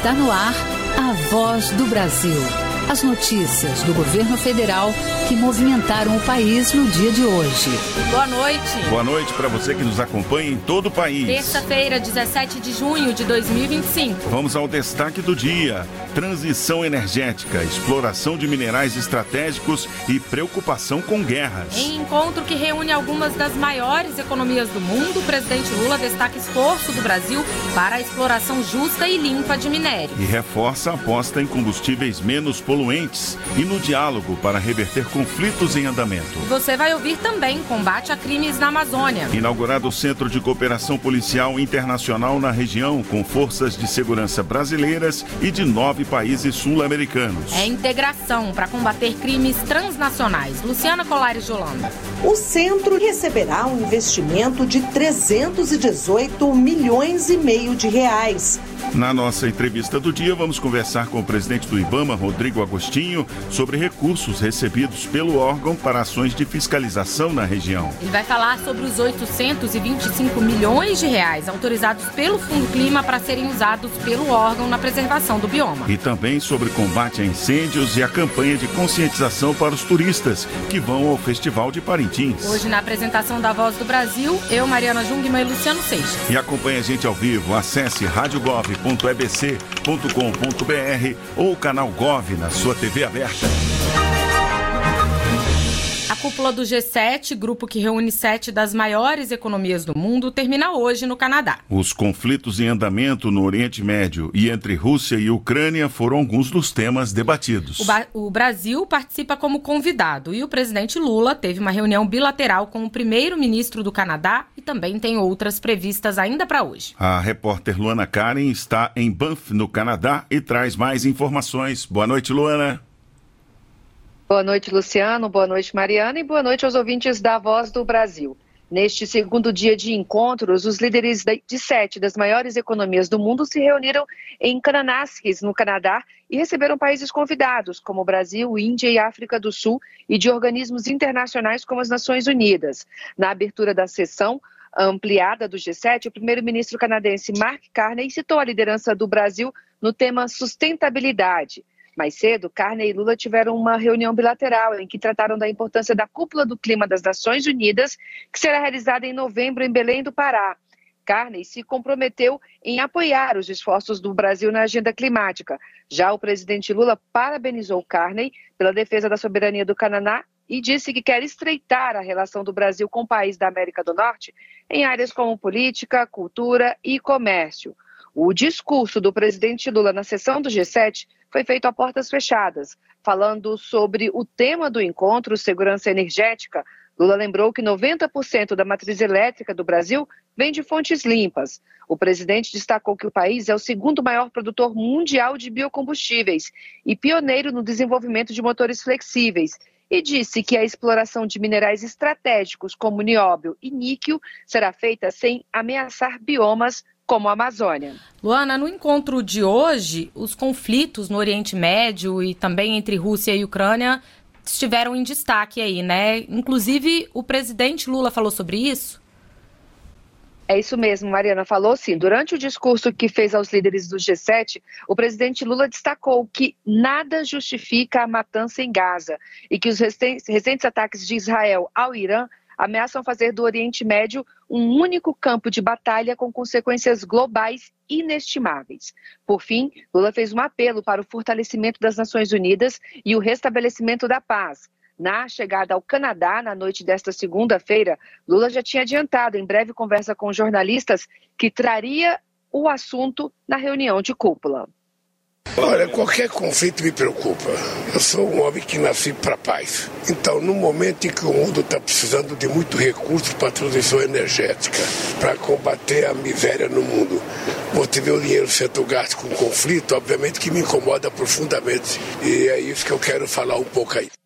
Está no ar a Voz do Brasil. As notícias do governo federal que movimentaram o país no dia de hoje. Boa noite. Boa noite para você que nos acompanha em todo o país. Terça-feira, 17 de junho de 2025. Vamos ao destaque do dia. Transição energética, exploração de minerais estratégicos e preocupação com guerras. Em encontro que reúne algumas das maiores economias do mundo, o presidente Lula destaca esforço do Brasil para a exploração justa e limpa de minério. E reforça a aposta em combustíveis menos poluentes e no diálogo para reverter conflitos em andamento. Você vai ouvir também combate a crimes na Amazônia. Inaugurado o Centro de Cooperação Policial Internacional na região, com forças de segurança brasileiras e de 9 países sul-americanos. É integração para combater crimes transnacionais. Luciana Colares de Holanda. O centro receberá um investimento de 318 milhões e meio de reais. Na nossa entrevista do dia, vamos conversar com o presidente do IBAMA, Rodrigo Agostinho, sobre recursos recebidos pelo órgão para ações de fiscalização na região. Ele vai falar sobre os 825 milhões de reais autorizados pelo Fundo Clima para serem usados pelo órgão na preservação do bioma. E também sobre combate a incêndios e a campanha de conscientização para os turistas que vão ao Festival de Parintins. Hoje, na apresentação da Voz do Brasil, eu, Mariana Jungmann e Luciano Seixas. E acompanhe a gente ao vivo. Acesse radiogov.ebc.com.br ou o canal Gov na sua TV aberta. A cúpula do G7, grupo que reúne 7 das maiores economias do mundo, termina hoje no Canadá. Os conflitos em andamento no Oriente Médio e entre Rússia e Ucrânia foram alguns dos temas debatidos. O Brasil participa como convidado e o presidente Lula teve uma reunião bilateral com o primeiro-ministro do Canadá e também tem outras previstas ainda para hoje. A repórter Luana Karen está em Banff, no Canadá, e traz mais informações. Boa noite, Luana. Boa noite, Luciano. Boa noite, Mariana. E boa noite aos ouvintes da Voz do Brasil. Neste segundo dia de encontros, os líderes de 7 das maiores economias do mundo se reuniram em Kananaskis, no Canadá, e receberam países convidados, como Brasil, Índia e África do Sul, e de organismos internacionais como as Nações Unidas. Na abertura da sessão ampliada do G7, o primeiro-ministro canadense Mark Carney citou a liderança do Brasil no tema sustentabilidade. Mais cedo, Carney e Lula tiveram uma reunião bilateral em que trataram da importância da Cúpula do Clima das Nações Unidas, que será realizada em novembro em Belém do Pará. Carney se comprometeu em apoiar os esforços do Brasil na agenda climática. Já o presidente Lula parabenizou Carney pela defesa da soberania do Canadá e disse que quer estreitar a relação do Brasil com o país da América do Norte em áreas como política, cultura e comércio. O discurso do presidente Lula na sessão do G7 foi feito a portas fechadas. Falando sobre o tema do encontro, segurança energética, Lula lembrou que 90% da matriz elétrica do Brasil vem de fontes limpas. O presidente destacou que o país é o segundo maior produtor mundial de biocombustíveis e pioneiro no desenvolvimento de motores flexíveis. E disse que a exploração de minerais estratégicos como nióbio e níquel será feita sem ameaçar biomas como a Amazônia. Luana, no encontro de hoje, os conflitos no Oriente Médio e também entre Rússia e Ucrânia estiveram em destaque aí, né? Inclusive, o presidente Lula falou sobre isso? É isso mesmo, Mariana falou sim. Durante o discurso que fez aos líderes do G7, o presidente Lula destacou que nada justifica a matança em Gaza e que os recentes ataques de Israel ao Irã ameaçam fazer do Oriente Médio um único campo de batalha com consequências globais inestimáveis. Por fim, Lula fez um apelo para o fortalecimento das Nações Unidas e o restabelecimento da paz. Na chegada ao Canadá, na noite desta segunda-feira, Lula já tinha adiantado em breve conversa com jornalistas que traria o assunto na reunião de cúpula. Olha, qualquer conflito me preocupa. Eu sou um homem que nasci para a paz. Então, no momento em que o mundo está precisando de muito recurso para a transição energética, para combater a miséria no mundo, você vê o dinheiro sendo gasto com conflito, obviamente que me incomoda profundamente. E é isso que eu quero falar um pouco aí.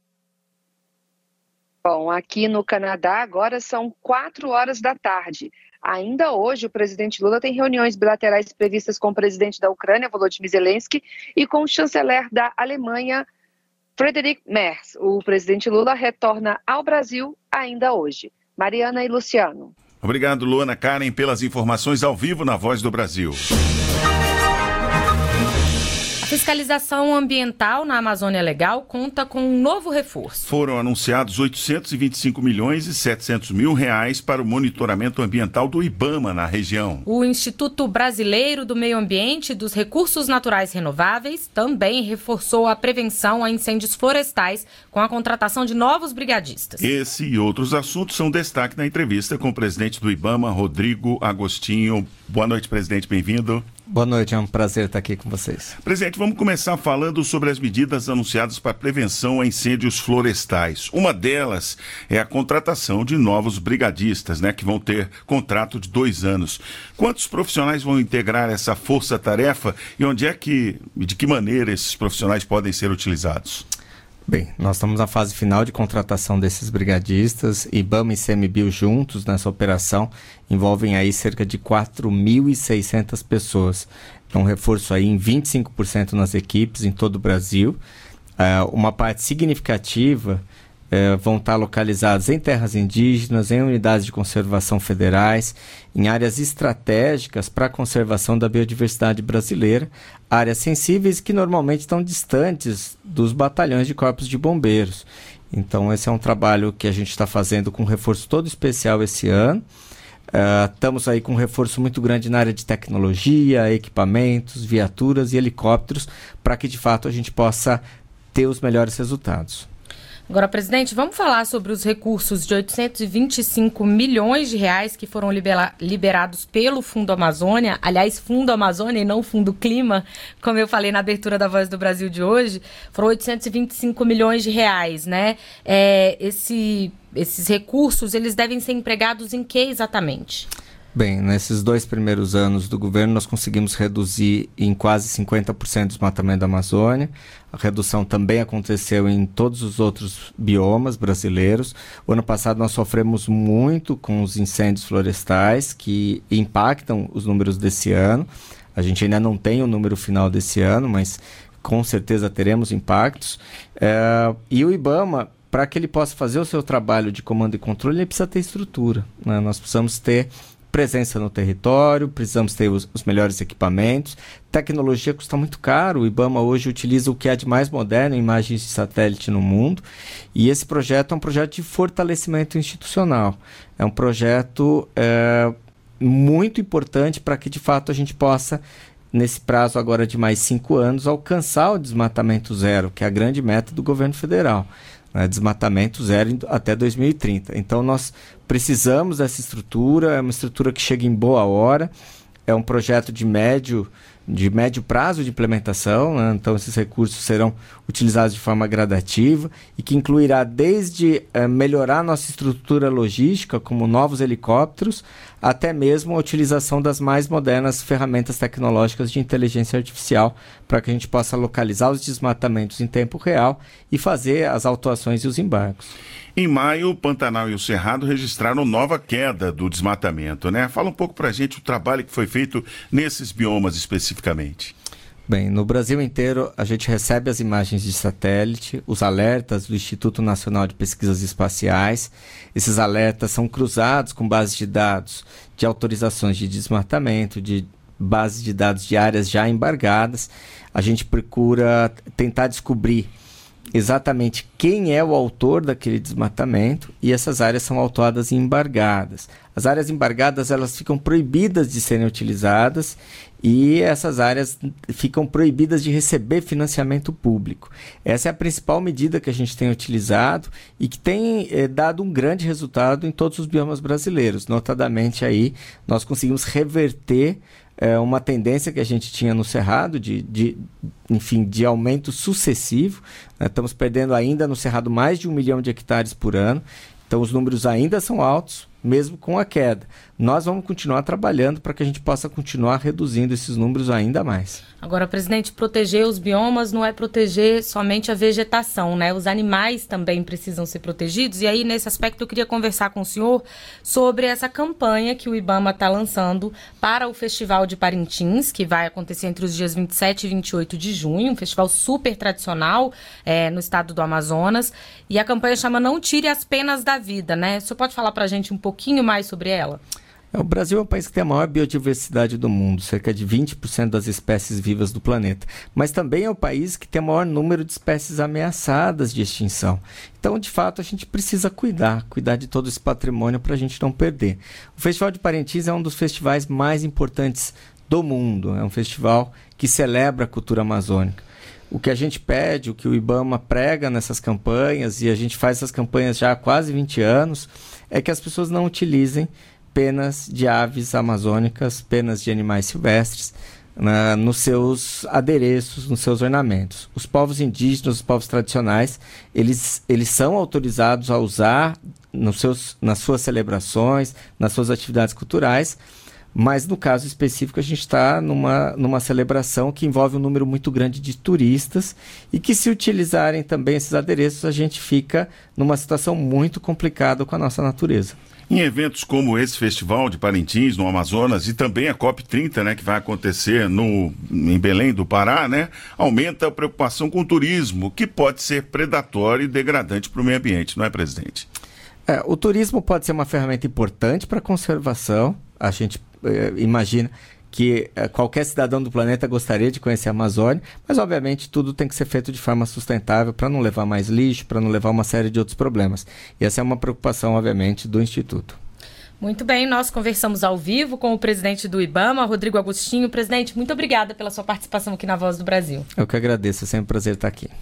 Bom, aqui no Canadá agora são 4 horas da tarde. Ainda hoje, o presidente Lula tem reuniões bilaterais previstas com o presidente da Ucrânia, Volodymyr Zelensky, e com o chanceler da Alemanha, Friedrich Merz. O presidente Lula retorna ao Brasil ainda hoje. Mariana e Luciano. Obrigado, Luana Karen, pelas informações ao vivo na Voz do Brasil. fiscalização ambiental na Amazônia Legal conta com um novo reforço. Foram anunciados 825 milhões e 700 mil reais para o monitoramento ambiental do IBAMA na região. O Instituto Brasileiro do Meio Ambiente e dos Recursos Naturais Renováveis também reforçou a prevenção a incêndios florestais com a contratação de novos brigadistas. Esse e outros assuntos são destaque na entrevista com o presidente do IBAMA, Rodrigo Agostinho. Boa noite, presidente, bem-vindo. Boa noite, é um prazer estar aqui com vocês. Presidente, vamos começar falando sobre as medidas anunciadas para prevenção a incêndios florestais. Uma delas é a contratação de novos brigadistas, que vão ter contrato de 2 anos. Quantos profissionais vão integrar essa força-tarefa e de que maneira esses profissionais podem ser utilizados? Bem, nós estamos na fase final de contratação desses brigadistas. IBAMA e ICMBio juntos nessa operação envolvem aí cerca de 4.600 pessoas. É um reforço aí em 25% nas equipes em todo o Brasil. Uma parte significativa vão estar localizados em terras indígenas, em unidades de conservação federais, em áreas estratégicas para a conservação da biodiversidade brasileira, áreas sensíveis que normalmente estão distantes dos batalhões de corpos de bombeiros. Então esse é um trabalho que a gente está fazendo com um reforço todo especial esse ano. Estamos aí com um reforço muito grande na área de tecnologia, equipamentos, viaturas e helicópteros, para que de fato a gente possa ter os melhores resultados. Agora, presidente, vamos falar sobre os recursos de 825 milhões de reais que foram liberados pelo Fundo Amazônia. Aliás, Fundo Amazônia e não Fundo Clima, como eu falei na abertura da Voz do Brasil de hoje. Foram 825 milhões de reais, né? Esses recursos, eles devem ser empregados em que exatamente? Bem, nesses 2 primeiros anos do governo, nós conseguimos reduzir em quase 50% o desmatamento da Amazônia. A redução também aconteceu em todos os outros biomas brasileiros. O ano passado nós sofremos muito com os incêndios florestais que impactam os números desse ano. A gente ainda não tem o número final desse ano, mas com certeza teremos impactos. E o IBAMA, para que ele possa fazer o seu trabalho de comando e controle, ele precisa ter estrutura, né? Nós precisamos ter presença no território, precisamos ter os melhores equipamentos. Tecnologia custa muito caro. O IBAMA hoje utiliza o que há de mais moderno em imagens de satélite no mundo. E esse projeto é um projeto de fortalecimento institucional. É um projeto muito importante para que, de fato, a gente possa, nesse prazo agora de mais 5 anos, alcançar o desmatamento zero, que é a grande meta do governo federal. Desmatamento zero até 2030. Então nós precisamos dessa estrutura, é uma estrutura que chega em boa hora, é um projeto de médio prazo de implementação, né? Então esses recursos serão utilizados de forma gradativa e que incluirá desde melhorar nossa estrutura logística, como novos helicópteros, até mesmo a utilização das mais modernas ferramentas tecnológicas de inteligência artificial para que a gente possa localizar os desmatamentos em tempo real e fazer as autuações e os embargos. Em maio, o Pantanal e o Cerrado registraram nova queda do desmatamento, né? Fala um pouco para a gente o trabalho que foi feito nesses biomas especificamente. Bem, no Brasil inteiro a gente recebe as imagens de satélite, os alertas do Instituto Nacional de Pesquisas Espaciais. Esses alertas são cruzados com bases de dados de autorizações de desmatamento, de bases de dados de áreas já embargadas. A gente procura tentar descobrir exatamente quem é o autor daquele desmatamento e essas áreas são autuadas e embargadas. As áreas embargadas, elas ficam proibidas de serem utilizadas e essas áreas ficam proibidas de receber financiamento público. Essa é a principal medida que a gente tem utilizado e que tem dado um grande resultado em todos os biomas brasileiros. Notadamente aí, nós conseguimos reverter uma tendência que a gente tinha no Cerrado de aumento sucessivo. Estamos perdendo ainda no Cerrado mais de 1 milhão de hectares por ano. Então os números ainda são altos, mesmo com a queda. Nós vamos continuar trabalhando para que a gente possa continuar reduzindo esses números ainda mais. Agora, presidente, proteger os biomas não é proteger somente a vegetação, né? Os animais também precisam ser protegidos. E aí, nesse aspecto, eu queria conversar com o senhor sobre essa campanha que o IBAMA está lançando para o Festival de Parintins, que vai acontecer entre os dias 27 e 28 de junho, um festival super tradicional no estado do Amazonas. E a campanha chama Não Tire as Penas da Vida, né? O senhor pode falar para a gente um pouquinho mais sobre ela? O Brasil é um país que tem a maior biodiversidade do mundo, cerca de 20% das espécies vivas do planeta. Mas também é o país que tem o maior número de espécies ameaçadas de extinção. Então, de fato, a gente precisa cuidar de todo esse patrimônio para a gente não perder. O Festival de Parintins é um dos festivais mais importantes do mundo. É um festival que celebra a cultura amazônica. O que a gente pede, o que o IBAMA prega nessas campanhas, e a gente faz essas campanhas já há quase 20 anos, é que as pessoas não utilizem penas de aves amazônicas, penas de animais silvestres, nos seus adereços, nos seus ornamentos. Os povos indígenas, os povos tradicionais, eles são autorizados a usar nas suas celebrações, nas suas atividades culturais, mas no caso específico a gente está numa celebração que envolve um número muito grande de turistas e que, se utilizarem também esses adereços, a gente fica numa situação muito complicada com a nossa natureza. Em eventos como esse Festival de Parintins, no Amazonas, e também a COP30, né, que vai acontecer em Belém do Pará, né, aumenta a preocupação com o turismo, que pode ser predatório e degradante para o meio ambiente, não é, presidente? O turismo pode ser uma ferramenta importante para a conservação. A gente imagina que qualquer cidadão do planeta gostaria de conhecer a Amazônia, mas obviamente tudo tem que ser feito de forma sustentável para não levar mais lixo, para não levar uma série de outros problemas. E essa é uma preocupação, obviamente, do Instituto. Muito bem, nós conversamos ao vivo com o presidente do IBAMA, Rodrigo Agostinho. Presidente, muito obrigada pela sua participação aqui na Voz do Brasil. Eu que agradeço, é sempre um prazer estar aqui.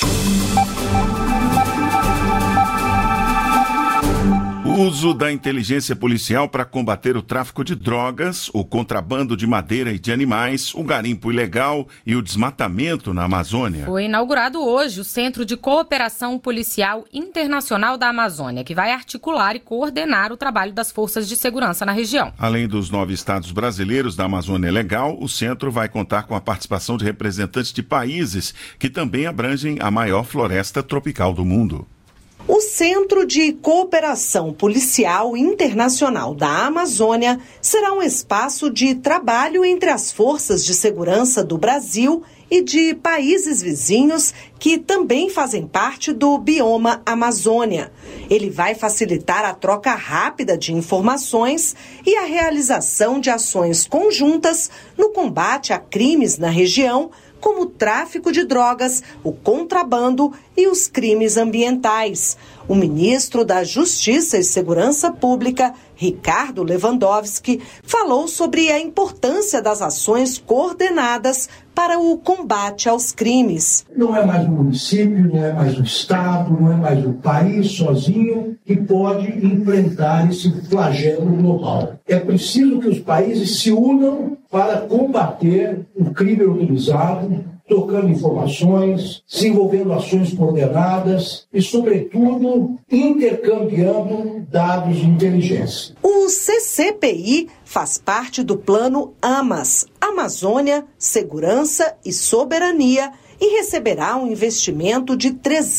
O uso da inteligência policial para combater o tráfico de drogas, o contrabando de madeira e de animais, o garimpo ilegal e o desmatamento na Amazônia. Foi inaugurado hoje o Centro de Cooperação Policial Internacional da Amazônia, que vai articular e coordenar o trabalho das forças de segurança na região. Além dos 9 estados brasileiros da Amazônia Legal, o centro vai contar com a participação de representantes de países que também abrangem a maior floresta tropical do mundo. O Centro de Cooperação Policial Internacional da Amazônia será um espaço de trabalho entre as forças de segurança do Brasil e de países vizinhos que também fazem parte do bioma Amazônia. Ele vai facilitar a troca rápida de informações e a realização de ações conjuntas no combate a crimes na região, como o tráfico de drogas, o contrabando e os crimes ambientais. O ministro da Justiça e Segurança Pública, Ricardo Lewandowski, falou sobre a importância das ações coordenadas para o combate aos crimes. Não é mais o município, não é mais o Estado, não é mais o país sozinho que pode enfrentar esse flagelo global. É preciso que os países se unam para combater o crime organizado, trocando informações, desenvolvendo ações coordenadas e, sobretudo, intercambiando dados de inteligência. O CCPI faz parte do Plano AMAS, Amazônia, Segurança e Soberania, e receberá um investimento de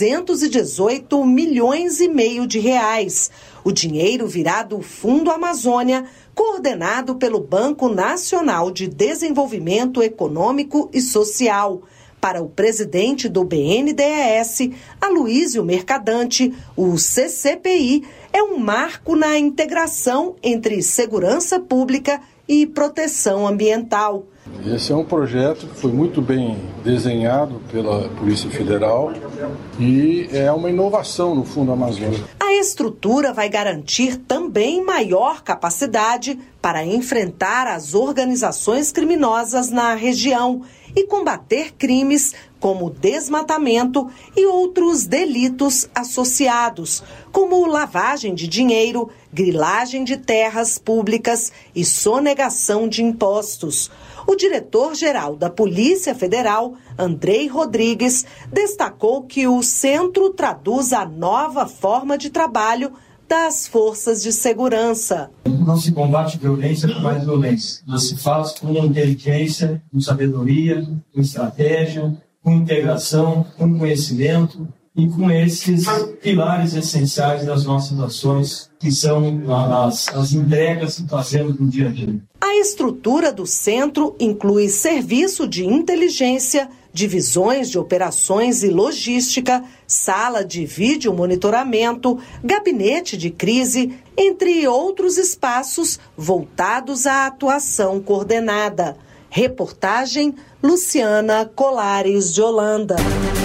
318 milhões e meio de reais. O dinheiro virá do Fundo Amazônia, coordenado pelo Banco Nacional de Desenvolvimento Econômico e Social. Para o presidente do BNDES, Aloysio Mercadante, o CCPI é um marco na integração entre segurança pública e proteção ambiental. Esse é um projeto que foi muito bem desenhado pela Polícia Federal e é uma inovação no Fundo Amazônia. A estrutura vai garantir também maior capacidade para enfrentar as organizações criminosas na região e combater crimes como desmatamento e outros delitos associados, como lavagem de dinheiro, grilagem de terras públicas e sonegação de impostos. O diretor-geral da Polícia Federal, Andrei Rodrigues, destacou que o centro traduz a nova forma de trabalho das forças de segurança. Não se combate violência com mais violência. Não se faz com inteligência, com sabedoria, com estratégia, com integração, com conhecimento e com esses pilares essenciais das nossas ações, que são as entregas que fazemos no dia a dia. A estrutura do centro inclui serviço de inteligência, divisões de operações e logística, sala de vídeo monitoramento, gabinete de crise, entre outros espaços voltados à atuação coordenada. Reportagem Luciana Colares de Holanda.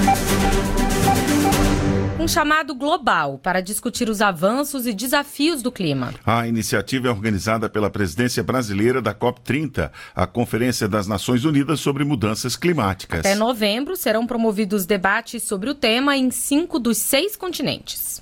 Um chamado global para discutir os avanços e desafios do clima. A iniciativa é organizada pela presidência brasileira da COP30, a Conferência das Nações Unidas sobre Mudanças Climáticas. Até novembro serão promovidos debates sobre o tema em 5 dos 6 continentes.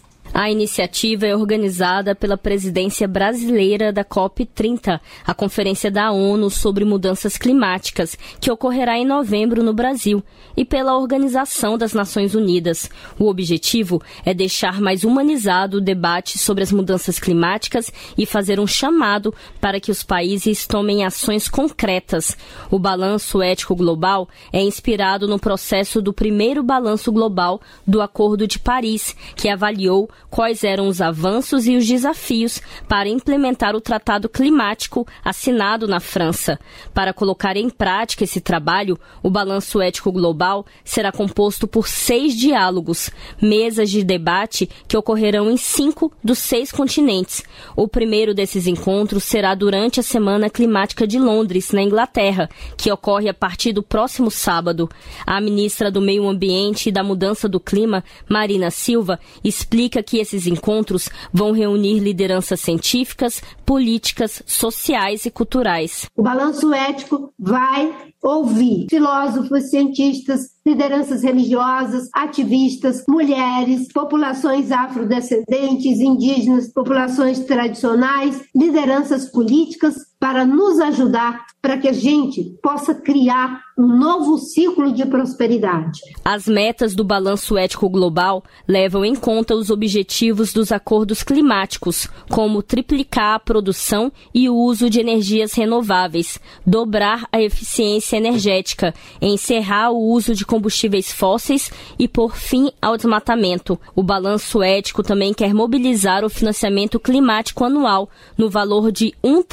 A iniciativa é organizada pela presidência brasileira da COP30, a Conferência da ONU sobre Mudanças Climáticas, que ocorrerá em novembro no Brasil, e pela Organização das Nações Unidas. O objetivo é deixar mais humanizado o debate sobre as mudanças climáticas e fazer um chamado para que os países tomem ações concretas. O Balanço Ético Global é inspirado no processo do primeiro Balanço Global do Acordo de Paris, que avaliou quais eram os avanços e os desafios para implementar o Tratado Climático assinado na França. Para colocar em prática esse trabalho, o Balanço Ético Global será composto por 6 diálogos, mesas de debate que ocorrerão em 5 dos 6 continentes. O primeiro desses encontros será durante a Semana Climática de Londres, na Inglaterra, que ocorre a partir do próximo sábado. A ministra do Meio Ambiente e da Mudança do Clima, Marina Silva, explica que esses encontros vão reunir lideranças científicas, políticas, sociais e culturais. O balanço ético vai ouvir filósofos, cientistas, lideranças religiosas, ativistas, mulheres, populações afrodescendentes, indígenas, populações tradicionais, lideranças políticas, para nos ajudar para que a gente possa criar um novo ciclo de prosperidade. As metas do Balanço Ético Global levam em conta os objetivos dos acordos climáticos, como triplicar a produção e o uso de energias renováveis, dobrar a eficiência energética, encerrar o uso de combustíveis fósseis e pôr fim ao desmatamento. O Balanço Ético também quer mobilizar o financiamento climático anual no valor de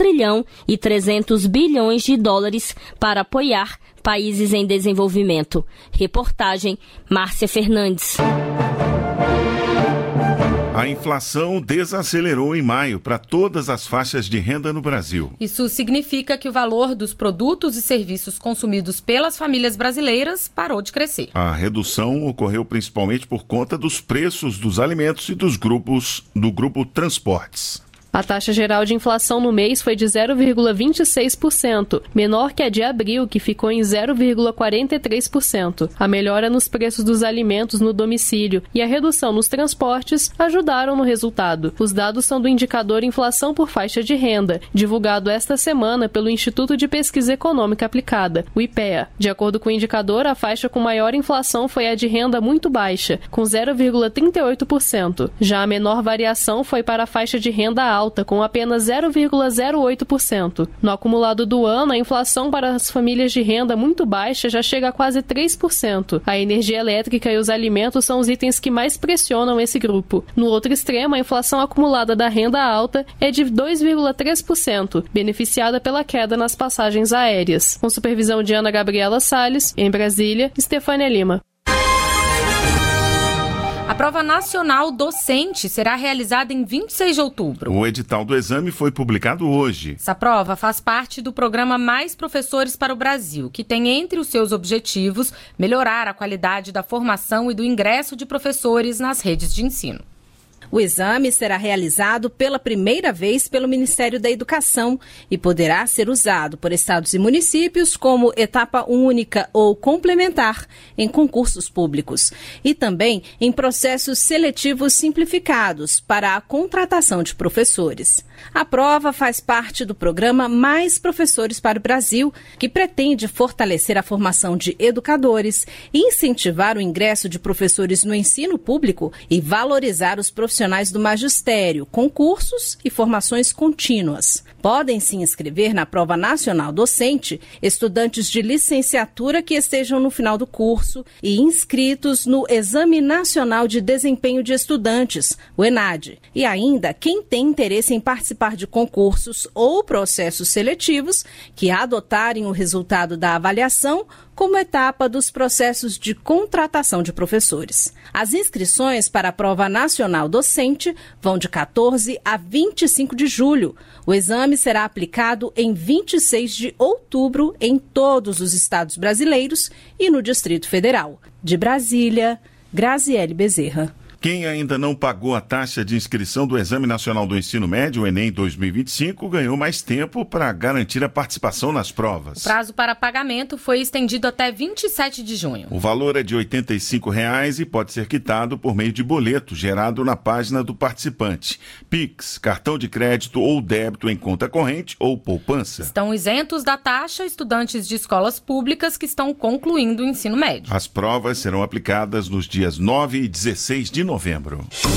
$1,3 trilhão para apoiar países em desenvolvimento. Reportagem Márcia Fernandes. A inflação desacelerou em maio para todas as faixas de renda no Brasil. Isso significa que o valor dos produtos e serviços consumidos pelas famílias brasileiras parou de crescer. A redução ocorreu principalmente por conta dos preços dos alimentos e do grupo Transportes. A taxa geral de inflação no mês foi de 0,26%, menor que a de abril, que ficou em 0,43%. A melhora nos preços dos alimentos no domicílio e a redução nos transportes ajudaram no resultado. Os dados são do indicador Inflação por Faixa de Renda, divulgado esta semana pelo Instituto de Pesquisa Econômica Aplicada, o IPEA. De acordo com o indicador, a faixa com maior inflação foi a de renda muito baixa, com 0,38%. Já a menor variação foi para a faixa de renda alta, com apenas 0,08%. No acumulado do ano, a inflação para as famílias de renda muito baixa já chega a quase 3%. A energia elétrica e os alimentos são os itens que mais pressionam esse grupo. No outro extremo, a inflação acumulada da renda alta é de 2,3%, beneficiada pela queda nas passagens aéreas. Com supervisão de Ana Gabriela Salles, em Brasília, Estefânia Lima. A prova nacional docente será realizada em 26 de outubro. O edital do exame foi publicado hoje. Essa prova faz parte do programa Mais Professores para o Brasil, que tem entre os seus objetivos melhorar a qualidade da formação e do ingresso de professores nas redes de ensino. O exame será realizado pela primeira vez pelo Ministério da Educação e poderá ser usado por estados e municípios como etapa única ou complementar em concursos públicos e também em processos seletivos simplificados para a contratação de professores. A prova faz parte do programa Mais Professores para o Brasil, que pretende fortalecer a formação de educadores, incentivar o ingresso de professores no ensino público e valorizar os profissionais do magistério, concursos e formações contínuas. Podem se inscrever na prova nacional docente estudantes de licenciatura que estejam no final do curso e inscritos no Exame Nacional de Desempenho de Estudantes, o ENAD. E ainda quem tem interesse em participar de concursos ou processos seletivos que adotarem o resultado da avaliação como etapa dos processos de contratação de professores. As inscrições para a Prova Nacional Docente vão de 14 a 25 de julho. O exame será aplicado em 26 de outubro em todos os estados brasileiros e no Distrito Federal. De Brasília, Graziele Bezerra. Quem ainda não pagou a taxa de inscrição do Exame Nacional do Ensino Médio, o Enem 2025, ganhou mais tempo para garantir a participação nas provas. O prazo para pagamento foi estendido até 27 de junho. O valor é de R$ 85,00 e pode ser quitado por meio de boleto gerado na página do participante. Pix, cartão de crédito ou débito em conta corrente ou poupança. Estão isentos da taxa estudantes de escolas públicas que estão concluindo o ensino médio. As provas serão aplicadas nos dias 9 e 16 de novembro.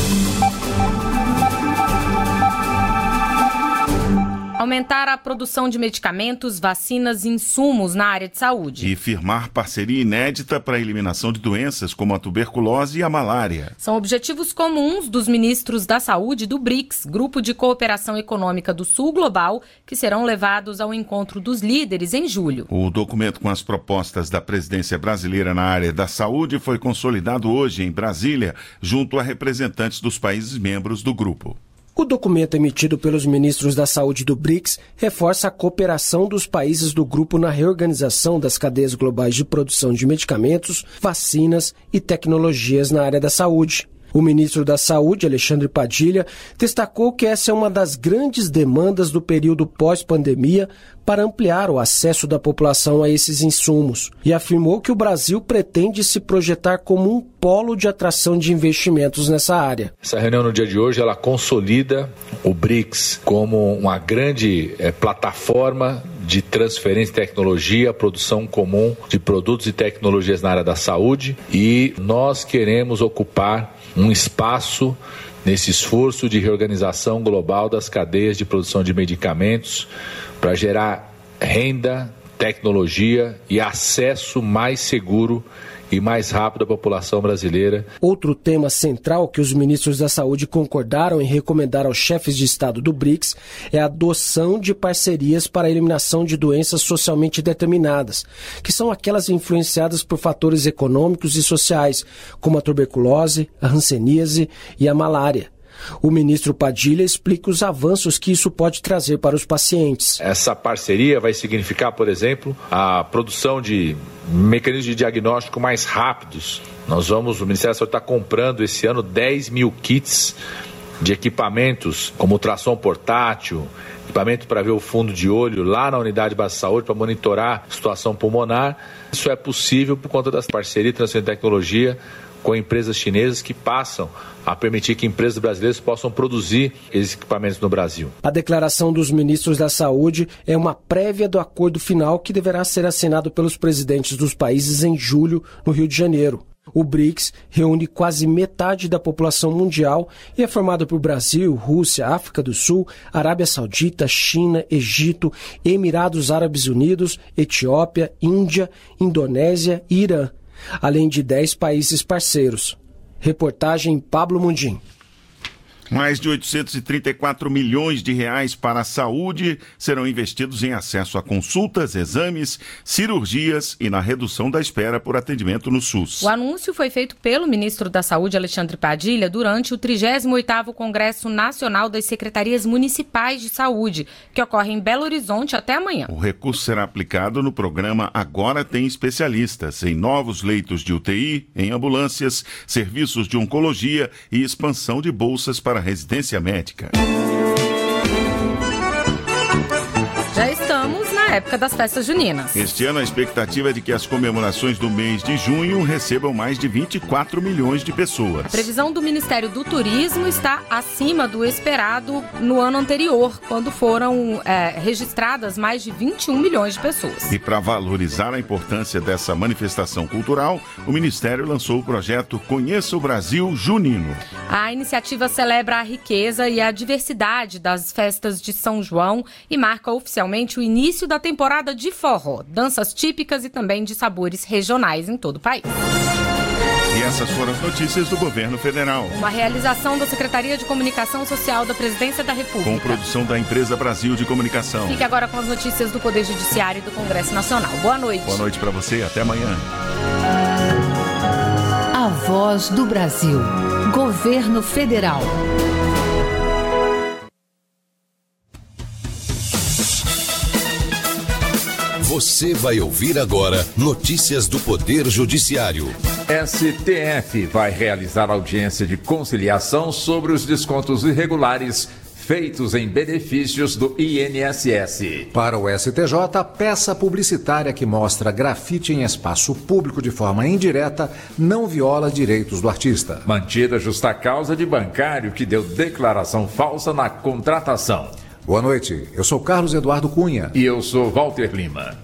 Aumentar a produção de medicamentos, vacinas e insumos na área de saúde. E firmar parceria inédita para a eliminação de doenças como a tuberculose e a malária. São objetivos comuns dos ministros da Saúde do BRICS, Grupo de Cooperação Econômica do Sul Global, que serão levados ao encontro dos líderes em julho. O documento com as propostas da presidência brasileira na área da saúde foi consolidado hoje em Brasília, junto a representantes dos países membros do grupo. O documento emitido pelos ministros da Saúde do BRICS reforça a cooperação dos países do grupo na reorganização das cadeias globais de produção de medicamentos, vacinas e tecnologias na área da saúde. O ministro da Saúde, Alexandre Padilha, destacou que essa é uma das grandes demandas do período pós-pandemia para ampliar o acesso da população a esses insumos e afirmou que o Brasil pretende se projetar como um polo de atração de investimentos nessa área. Essa reunião no dia de hoje, ela consolida o BRICS como uma grande plataforma de transferência de tecnologia, produção comum de produtos e tecnologias na área da saúde, e nós queremos ocupar um espaço nesse esforço de reorganização global das cadeias de produção de medicamentos para gerar renda, tecnologia e acesso mais seguro e mais rápido à população brasileira. Outro tema central que os ministros da Saúde concordaram em recomendar aos chefes de Estado do BRICS é a adoção de parcerias para a eliminação de doenças socialmente determinadas, que são aquelas influenciadas por fatores econômicos e sociais, como a tuberculose, a hanseníase e a malária. O ministro Padilha explica os avanços que isso pode trazer para os pacientes. Essa parceria vai significar, por exemplo, a produção de mecanismos de diagnóstico mais rápidos. O Ministério da Saúde está comprando esse ano 10 mil kits de equipamentos como ultrassom portátil, equipamento para ver o fundo de olho lá na unidade de base de saúde para monitorar a situação pulmonar. Isso é possível por conta das parcerias de transferência de tecnologia com empresas chinesas que passam a permitir que empresas brasileiras possam produzir esses equipamentos no Brasil. A declaração dos ministros da Saúde é uma prévia do acordo final que deverá ser assinado pelos presidentes dos países em julho, no Rio de Janeiro. O BRICS reúne quase metade da população mundial e é formado por Brasil, Rússia, África do Sul, Arábia Saudita, China, Egito, Emirados Árabes Unidos, Etiópia, Índia, Indonésia e Irã, além de 10 países parceiros. Reportagem Pablo Mundim. Mais de 834 milhões de reais para a saúde serão investidos em acesso a consultas, exames, cirurgias e na redução da espera por atendimento no SUS. O anúncio foi feito pelo ministro da Saúde, Alexandre Padilha, durante o 38º Congresso Nacional das Secretarias Municipais de Saúde, que ocorre em Belo Horizonte até amanhã. O recurso será aplicado no programa Agora Tem Especialistas, em novos leitos de UTI, em ambulâncias, serviços de oncologia e expansão de bolsas para residência médica. Já estamos na época das festas juninas. Este ano a expectativa é de que as comemorações do mês de junho recebam mais de 24 milhões de pessoas. A previsão do Ministério do Turismo está acima do esperado no ano anterior, quando foram registradas mais de 21 milhões de pessoas. E para valorizar a importância dessa manifestação cultural, o Ministério lançou o projeto Conheça o Brasil Junino. A iniciativa celebra a riqueza e a diversidade das festas de São João e marca oficialmente o início da temporada de forró, danças típicas e também de sabores regionais em todo o país. E essas foram as notícias do Governo Federal. Uma realização da Secretaria de Comunicação Social da Presidência da República. Com produção da Empresa Brasil de Comunicação. Fique agora com as notícias do Poder Judiciário e do Congresso Nacional. Boa noite. Boa noite para você, até amanhã. A Voz do Brasil. Governo Federal. Você vai ouvir agora notícias do Poder Judiciário. STF vai realizar audiência de conciliação sobre os descontos irregulares feitos em benefícios do INSS. Para o STJ, a peça publicitária que mostra grafite em espaço público de forma indireta não viola direitos do artista. Mantida justa causa de bancário que deu declaração falsa na contratação. Boa noite, eu sou Carlos Eduardo Cunha. E eu sou Walter Lima.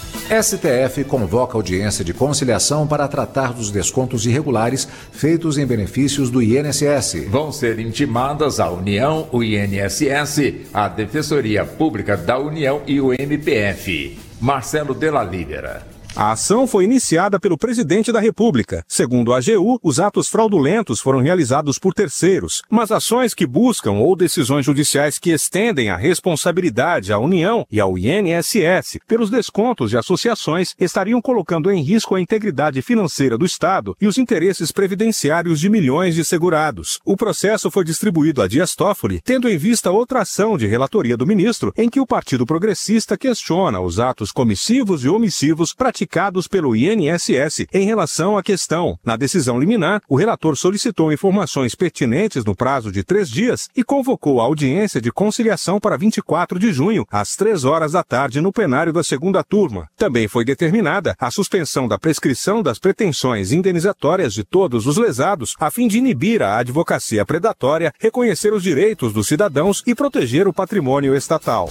STF convoca audiência de conciliação para tratar dos descontos irregulares feitos em benefícios do INSS. Vão ser intimadas a União, o INSS, a Defensoria Pública da União e o MPF. Marcelo Della Libera. A ação foi iniciada pelo presidente da República. Segundo a AGU, os atos fraudulentos foram realizados por terceiros, mas ações que buscam ou decisões judiciais que estendem a responsabilidade à União e ao INSS pelos descontos de associações estariam colocando em risco a integridade financeira do Estado e os interesses previdenciários de milhões de segurados. O processo foi distribuído a Dias Toffoli, tendo em vista outra ação de relatoria do ministro, em que o Partido Progressista questiona os atos comissivos e omissivos praticados pelo INSS em relação à questão. Na decisão liminar, o relator solicitou informações pertinentes no prazo de 3 dias e convocou a audiência de conciliação para 24 de junho, às 3 horas da tarde, no plenário da segunda turma. Também foi determinada a suspensão da prescrição das pretensões indenizatórias de todos os lesados, a fim de inibir a advocacia predatória, reconhecer os direitos dos cidadãos e proteger o patrimônio estatal.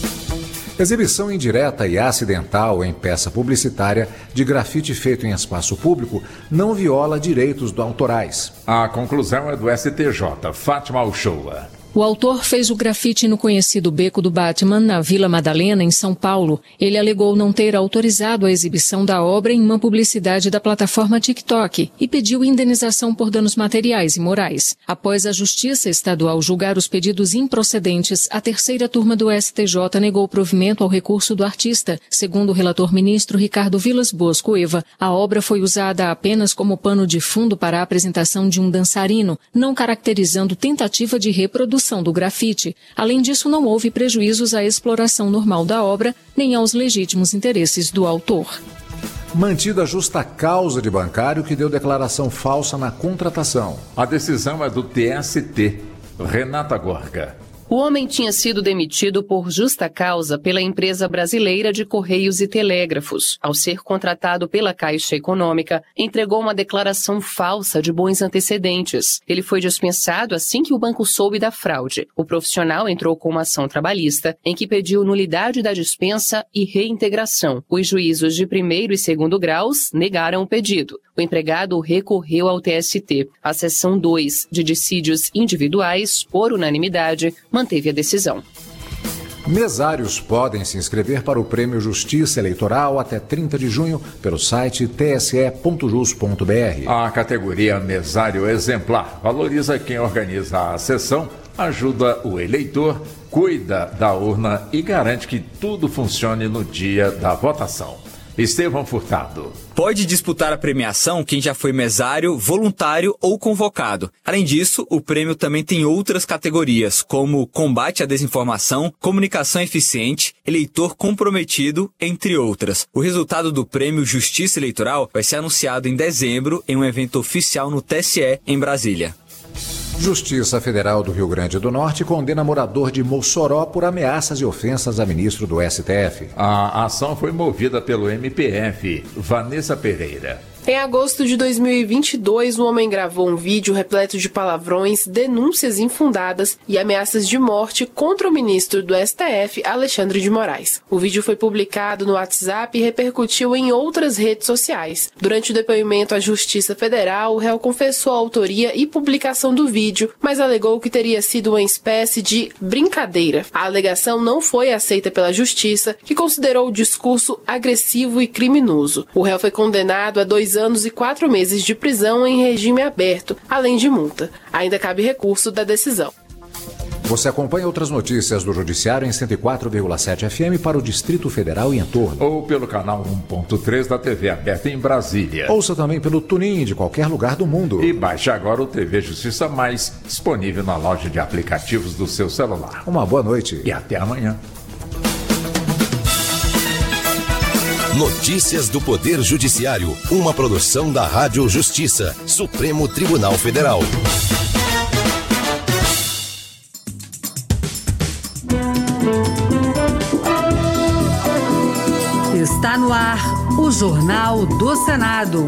Exibição indireta e acidental em peça publicitária de grafite feito em espaço público não viola direitos autorais. A conclusão é do STJ. Fátima Uchoa. O autor fez o grafite no conhecido Beco do Batman, na Vila Madalena, em São Paulo. Ele alegou não ter autorizado a exibição da obra em uma publicidade da plataforma TikTok e pediu indenização por danos materiais e morais. Após a Justiça Estadual julgar os pedidos improcedentes, a terceira turma do STJ negou provimento ao recurso do artista. Segundo o relator ministro Ricardo Vilas Boas Cueva, a obra foi usada apenas como pano de fundo para a apresentação de um dançarino, não caracterizando tentativa de reprodução do grafite. Além disso, não houve prejuízos à exploração normal da obra, nem aos legítimos interesses do autor. Mantida justa causa de bancário que deu declaração falsa na contratação. A decisão é do TST. Renata Gorga. O homem tinha sido demitido por justa causa pela empresa brasileira de Correios e Telégrafos. Ao ser contratado pela Caixa Econômica, entregou uma declaração falsa de bons antecedentes. Ele foi dispensado assim que o banco soube da fraude. O profissional entrou com uma ação trabalhista em que pediu nulidade da dispensa e reintegração. Os juízos de primeiro e segundo graus negaram o pedido. O empregado recorreu ao TST. A seção 2 de dissídios individuais, por unanimidade, manteve a decisão. Mesários podem se inscrever para o Prêmio Justiça Eleitoral até 30 de junho pelo site tse.jus.br. A categoria Mesário Exemplar valoriza quem organiza a sessão, ajuda o eleitor, cuida da urna e garante que tudo funcione no dia da votação. Estevão Furtado. Pode disputar a premiação quem já foi mesário, voluntário ou convocado. Além disso, o prêmio também tem outras categorias, como combate à desinformação, comunicação eficiente, eleitor comprometido, entre outras. O resultado do prêmio Justiça Eleitoral vai ser anunciado em dezembro em um evento oficial no TSE, em Brasília. Justiça Federal do Rio Grande do Norte condena morador de Mossoró por ameaças e ofensas a ministro do STF. A ação foi movida pelo MPF. Vanessa Pereira. Em agosto de 2022, o homem gravou um vídeo repleto de palavrões, denúncias infundadas e ameaças de morte contra o ministro do STF, Alexandre de Moraes. O vídeo foi publicado no WhatsApp e repercutiu em outras redes sociais. Durante o depoimento à Justiça Federal, o réu confessou a autoria e publicação do vídeo, mas alegou que teria sido uma espécie de brincadeira. A alegação não foi aceita pela Justiça, que considerou o discurso agressivo e criminoso. O réu foi condenado a 2 2 anos e 4 meses de prisão em regime aberto, além de multa. Ainda cabe recurso da decisão. Você acompanha outras notícias do Judiciário em 104,7 FM para o Distrito Federal e entorno. Ou pelo canal 1.3 da TV aberta em Brasília. Ouça também pelo TuneIn de qualquer lugar do mundo. E baixe agora o TV Justiça Mais, disponível na loja de aplicativos do seu celular. Uma boa noite. E até amanhã. Notícias do Poder Judiciário. Uma produção da Rádio Justiça, Supremo Tribunal Federal. Está no ar o Jornal do Senado.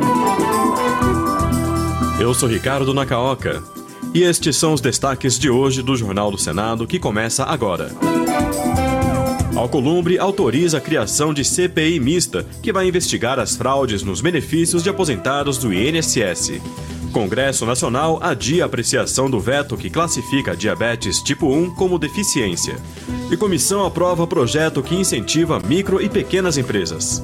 Eu sou Ricardo Nacaoca e estes são os destaques de hoje do Jornal do Senado que começa agora. Alcolumbre autoriza a criação de CPI mista que vai investigar as fraudes nos benefícios de aposentados do INSS. Congresso Nacional adia a apreciação do veto que classifica a diabetes tipo 1 como deficiência. E comissão aprova projeto que incentiva micro e pequenas empresas.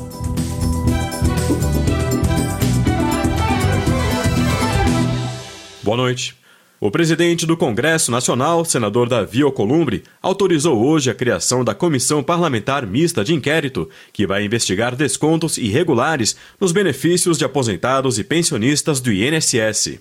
Boa noite. O presidente do Congresso Nacional, senador Davi Alcolumbre, autorizou hoje a criação da Comissão Parlamentar Mista de Inquérito, que vai investigar descontos irregulares nos benefícios de aposentados e pensionistas do INSS.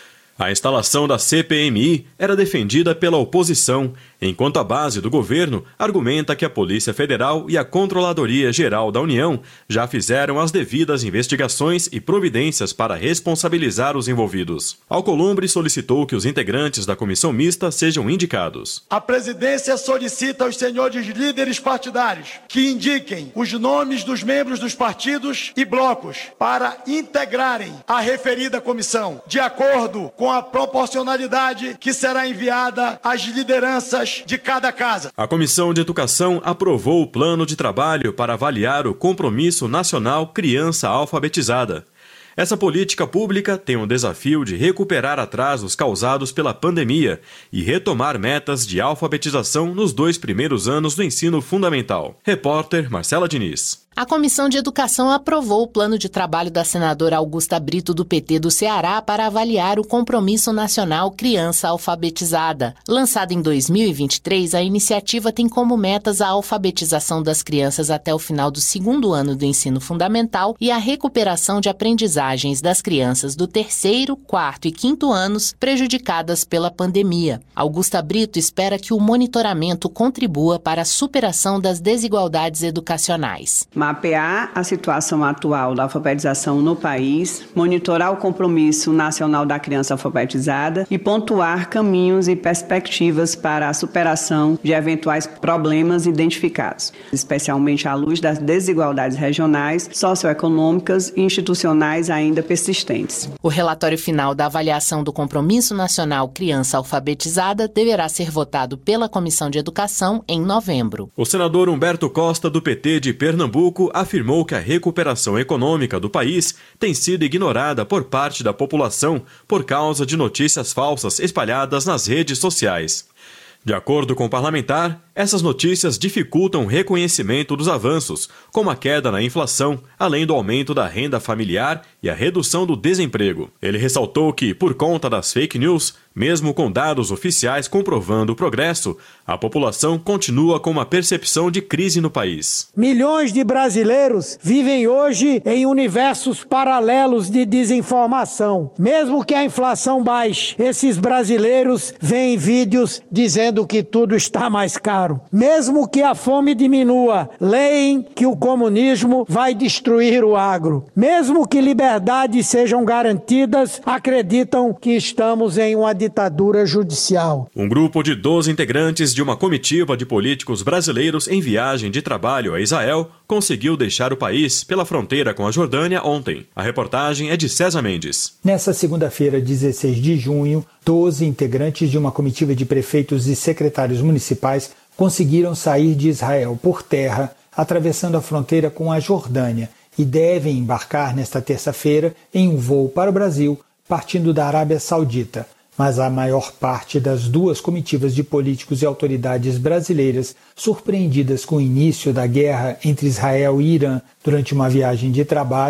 A instalação da CPMI era defendida pela oposição, enquanto a base do governo argumenta que a Polícia Federal e a Controladoria Geral da União já fizeram as devidas investigações e providências para responsabilizar os envolvidos. Alcolumbre solicitou que os integrantes da comissão mista sejam indicados. A presidência solicita aos senhores líderes partidários que indiquem os nomes dos membros dos partidos e blocos para integrarem a referida comissão, de acordo com a proporcionalidade que será enviada às lideranças de cada casa. A Comissão de Educação aprovou o plano de trabalho para avaliar o Compromisso Nacional Criança Alfabetizada. Essa política pública tem o desafio de recuperar atrasos causados pela pandemia e retomar metas de alfabetização nos 2 primeiros anos do ensino fundamental. Repórter Marcela Diniz. A Comissão de Educação aprovou o plano de trabalho da senadora Augusta Brito do PT do Ceará para avaliar o Compromisso Nacional Criança Alfabetizada. Lançada em 2023, a iniciativa tem como metas a alfabetização das crianças até o final do 2º ano do ensino fundamental e a recuperação de aprendizagens das crianças do 3º, 4º e 5º anos prejudicadas pela pandemia. Augusta Brito espera que o monitoramento contribua para a superação das desigualdades educacionais. Mapear a situação atual da alfabetização no país, monitorar o Compromisso Nacional da Criança Alfabetizada e pontuar caminhos e perspectivas para a superação de eventuais problemas identificados, especialmente à luz das desigualdades regionais, socioeconômicas e institucionais ainda persistentes. O relatório final da avaliação do Compromisso Nacional Criança Alfabetizada deverá ser votado pela Comissão de Educação em novembro. O senador Humberto Costa, do PT de Pernambuco, afirmou que a recuperação econômica do país tem sido ignorada por parte da população por causa de notícias falsas espalhadas nas redes sociais. De acordo com o parlamentar, essas notícias dificultam o reconhecimento dos avanços, como a queda na inflação, além do aumento da renda familiar e a redução do desemprego. Ele ressaltou que, por conta das fake news, mesmo com dados oficiais comprovando o progresso, a população continua com uma percepção de crise no país. Milhões de brasileiros vivem hoje em universos paralelos de desinformação. Mesmo que a inflação baixe, esses brasileiros veem vídeos dizendo que tudo está mais caro. Mesmo que a fome diminua, leem que o comunismo vai destruir o agro. Mesmo que liberdades sejam garantidas, acreditam que estamos em uma ditadura judicial. Um grupo de 12 integrantes de uma comitiva de políticos brasileiros em viagem de trabalho a Israel conseguiu deixar o país pela fronteira com a Jordânia ontem. A reportagem é de César Mendes. Nessa segunda-feira, 16 de junho, 12 integrantes de uma comitiva de prefeitos e secretários municipais conseguiram sair de Israel por terra, atravessando a fronteira com a Jordânia, e devem embarcar nesta terça-feira em um voo para o Brasil, partindo da Arábia Saudita. Mas a maior parte das 2 comitivas de políticos e autoridades brasileiras, surpreendidas com o início da guerra entre Israel e Irã durante uma viagem de trabalho,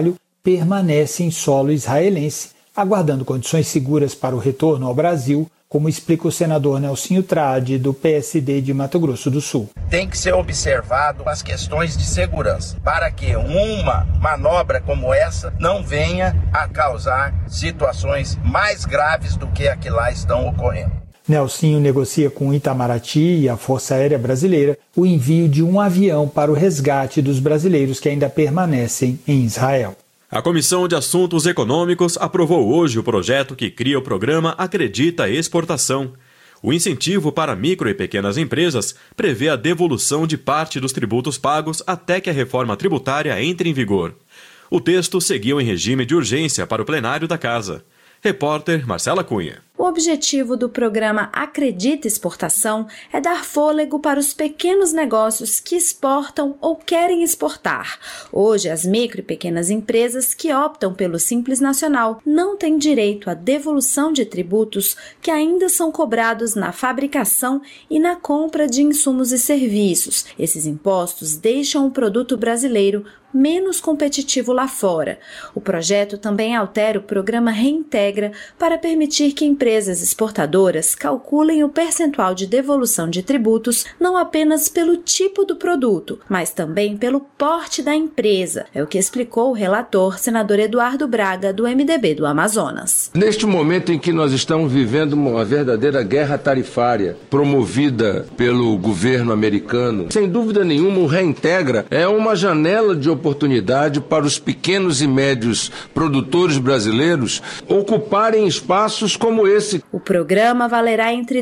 permanece em solo israelense, aguardando condições seguras para o retorno ao Brasil, como explica o senador Nelsinho Trade, do PSD de Mato Grosso do Sul. Tem que ser observado as questões de segurança, para que uma manobra como essa não venha a causar situações mais graves do que a que lá estão ocorrendo. Nelsinho negocia com o Itamaraty e a Força Aérea Brasileira o envio de um avião para o resgate dos brasileiros que ainda permanecem em Israel. A Comissão de Assuntos Econômicos aprovou hoje o projeto que cria o programa Acredita Exportação. O incentivo para micro e pequenas empresas prevê a devolução de parte dos tributos pagos até que a reforma tributária entre em vigor. O texto seguiu em regime de urgência para o plenário da Casa. Repórter Marcela Cunha. O objetivo do programa Acredita Exportação é dar fôlego para os pequenos negócios que exportam ou querem exportar. Hoje, as micro e pequenas empresas que optam pelo Simples Nacional não têm direito à devolução de tributos que ainda são cobrados na fabricação e na compra de insumos e serviços. Esses impostos deixam o produto brasileiro menos competitivo lá fora. O projeto também altera o programa Reintegra para permitir que empresas exportadoras calculem o percentual de devolução de tributos não apenas pelo tipo do produto, mas também pelo porte da empresa. É o que explicou o relator, senador Eduardo Braga, do MDB do Amazonas. Neste momento em que nós estamos vivendo uma verdadeira guerra tarifária promovida pelo governo americano, sem dúvida nenhuma o Reintegra é uma janela de oportunidade para os pequenos e médios produtores brasileiros ocuparem espaços como esse. O programa valerá entre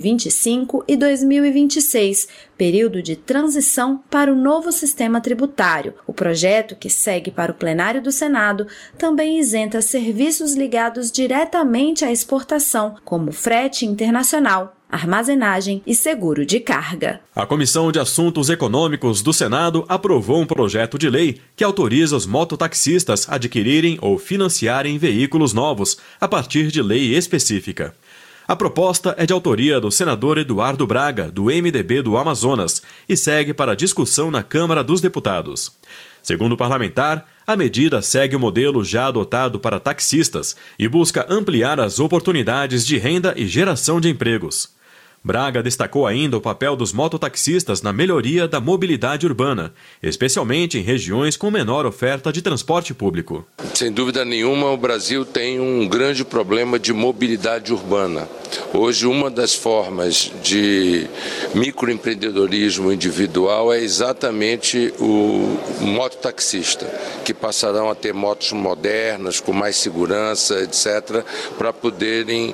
2025 e 2026, período de transição para o novo sistema tributário. O projeto, que segue para o plenário do Senado, também isenta serviços ligados diretamente à exportação, como frete internacional, armazenagem e seguro de carga. A Comissão de Assuntos Econômicos do Senado aprovou um projeto de lei que autoriza os mototaxistas a adquirirem ou financiarem veículos novos a partir de lei específica. A proposta é de autoria do senador Eduardo Braga, do MDB do Amazonas, e segue para discussão na Câmara dos Deputados. Segundo o parlamentar, a medida segue o modelo já adotado para taxistas e busca ampliar as oportunidades de renda e geração de empregos. Braga destacou ainda o papel dos mototaxistas na melhoria da mobilidade urbana, especialmente em regiões com menor oferta de transporte público. Sem dúvida nenhuma, o Brasil tem um grande problema de mobilidade urbana. Hoje, uma das formas de microempreendedorismo individual é exatamente o mototaxista, que passarão a ter motos modernas, com mais segurança, etc., para poderem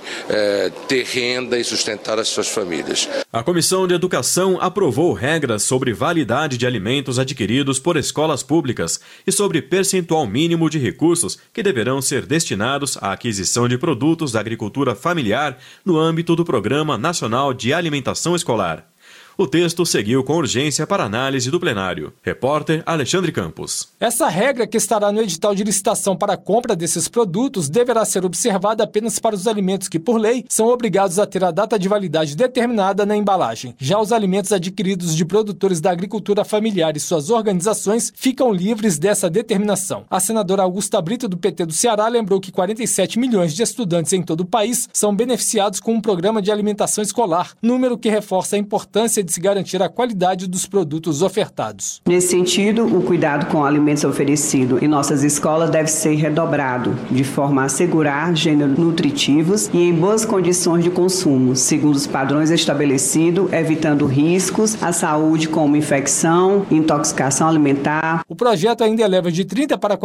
ter renda e sustentar as suas famílias. A Comissão de Educação aprovou regras sobre validade de alimentos adquiridos por escolas públicas e sobre percentual mínimo de recursos que deverão ser destinados à aquisição de produtos da agricultura familiar no âmbito do Programa Nacional de Alimentação Escolar. O texto seguiu com urgência para análise do plenário. Repórter Alexandre Campos. Essa regra, que estará no edital de licitação para a compra desses produtos, deverá ser observada apenas para os alimentos que, por lei, são obrigados a ter a data de validade determinada na embalagem. Já os alimentos adquiridos de produtores da agricultura familiar e suas organizações ficam livres dessa determinação. A senadora Augusta Brito, do PT do Ceará, lembrou que 47 milhões de estudantes em todo o país são beneficiados com um programa de alimentação escolar, número que reforça a importância de se garantir a qualidade dos produtos ofertados. Nesse sentido, o cuidado com alimentos oferecidos em nossas escolas deve ser redobrado, de forma a assegurar gêneros nutritivos e em boas condições de consumo, segundo os padrões estabelecidos, evitando riscos à saúde como infecção, intoxicação alimentar. O projeto ainda eleva de 30% para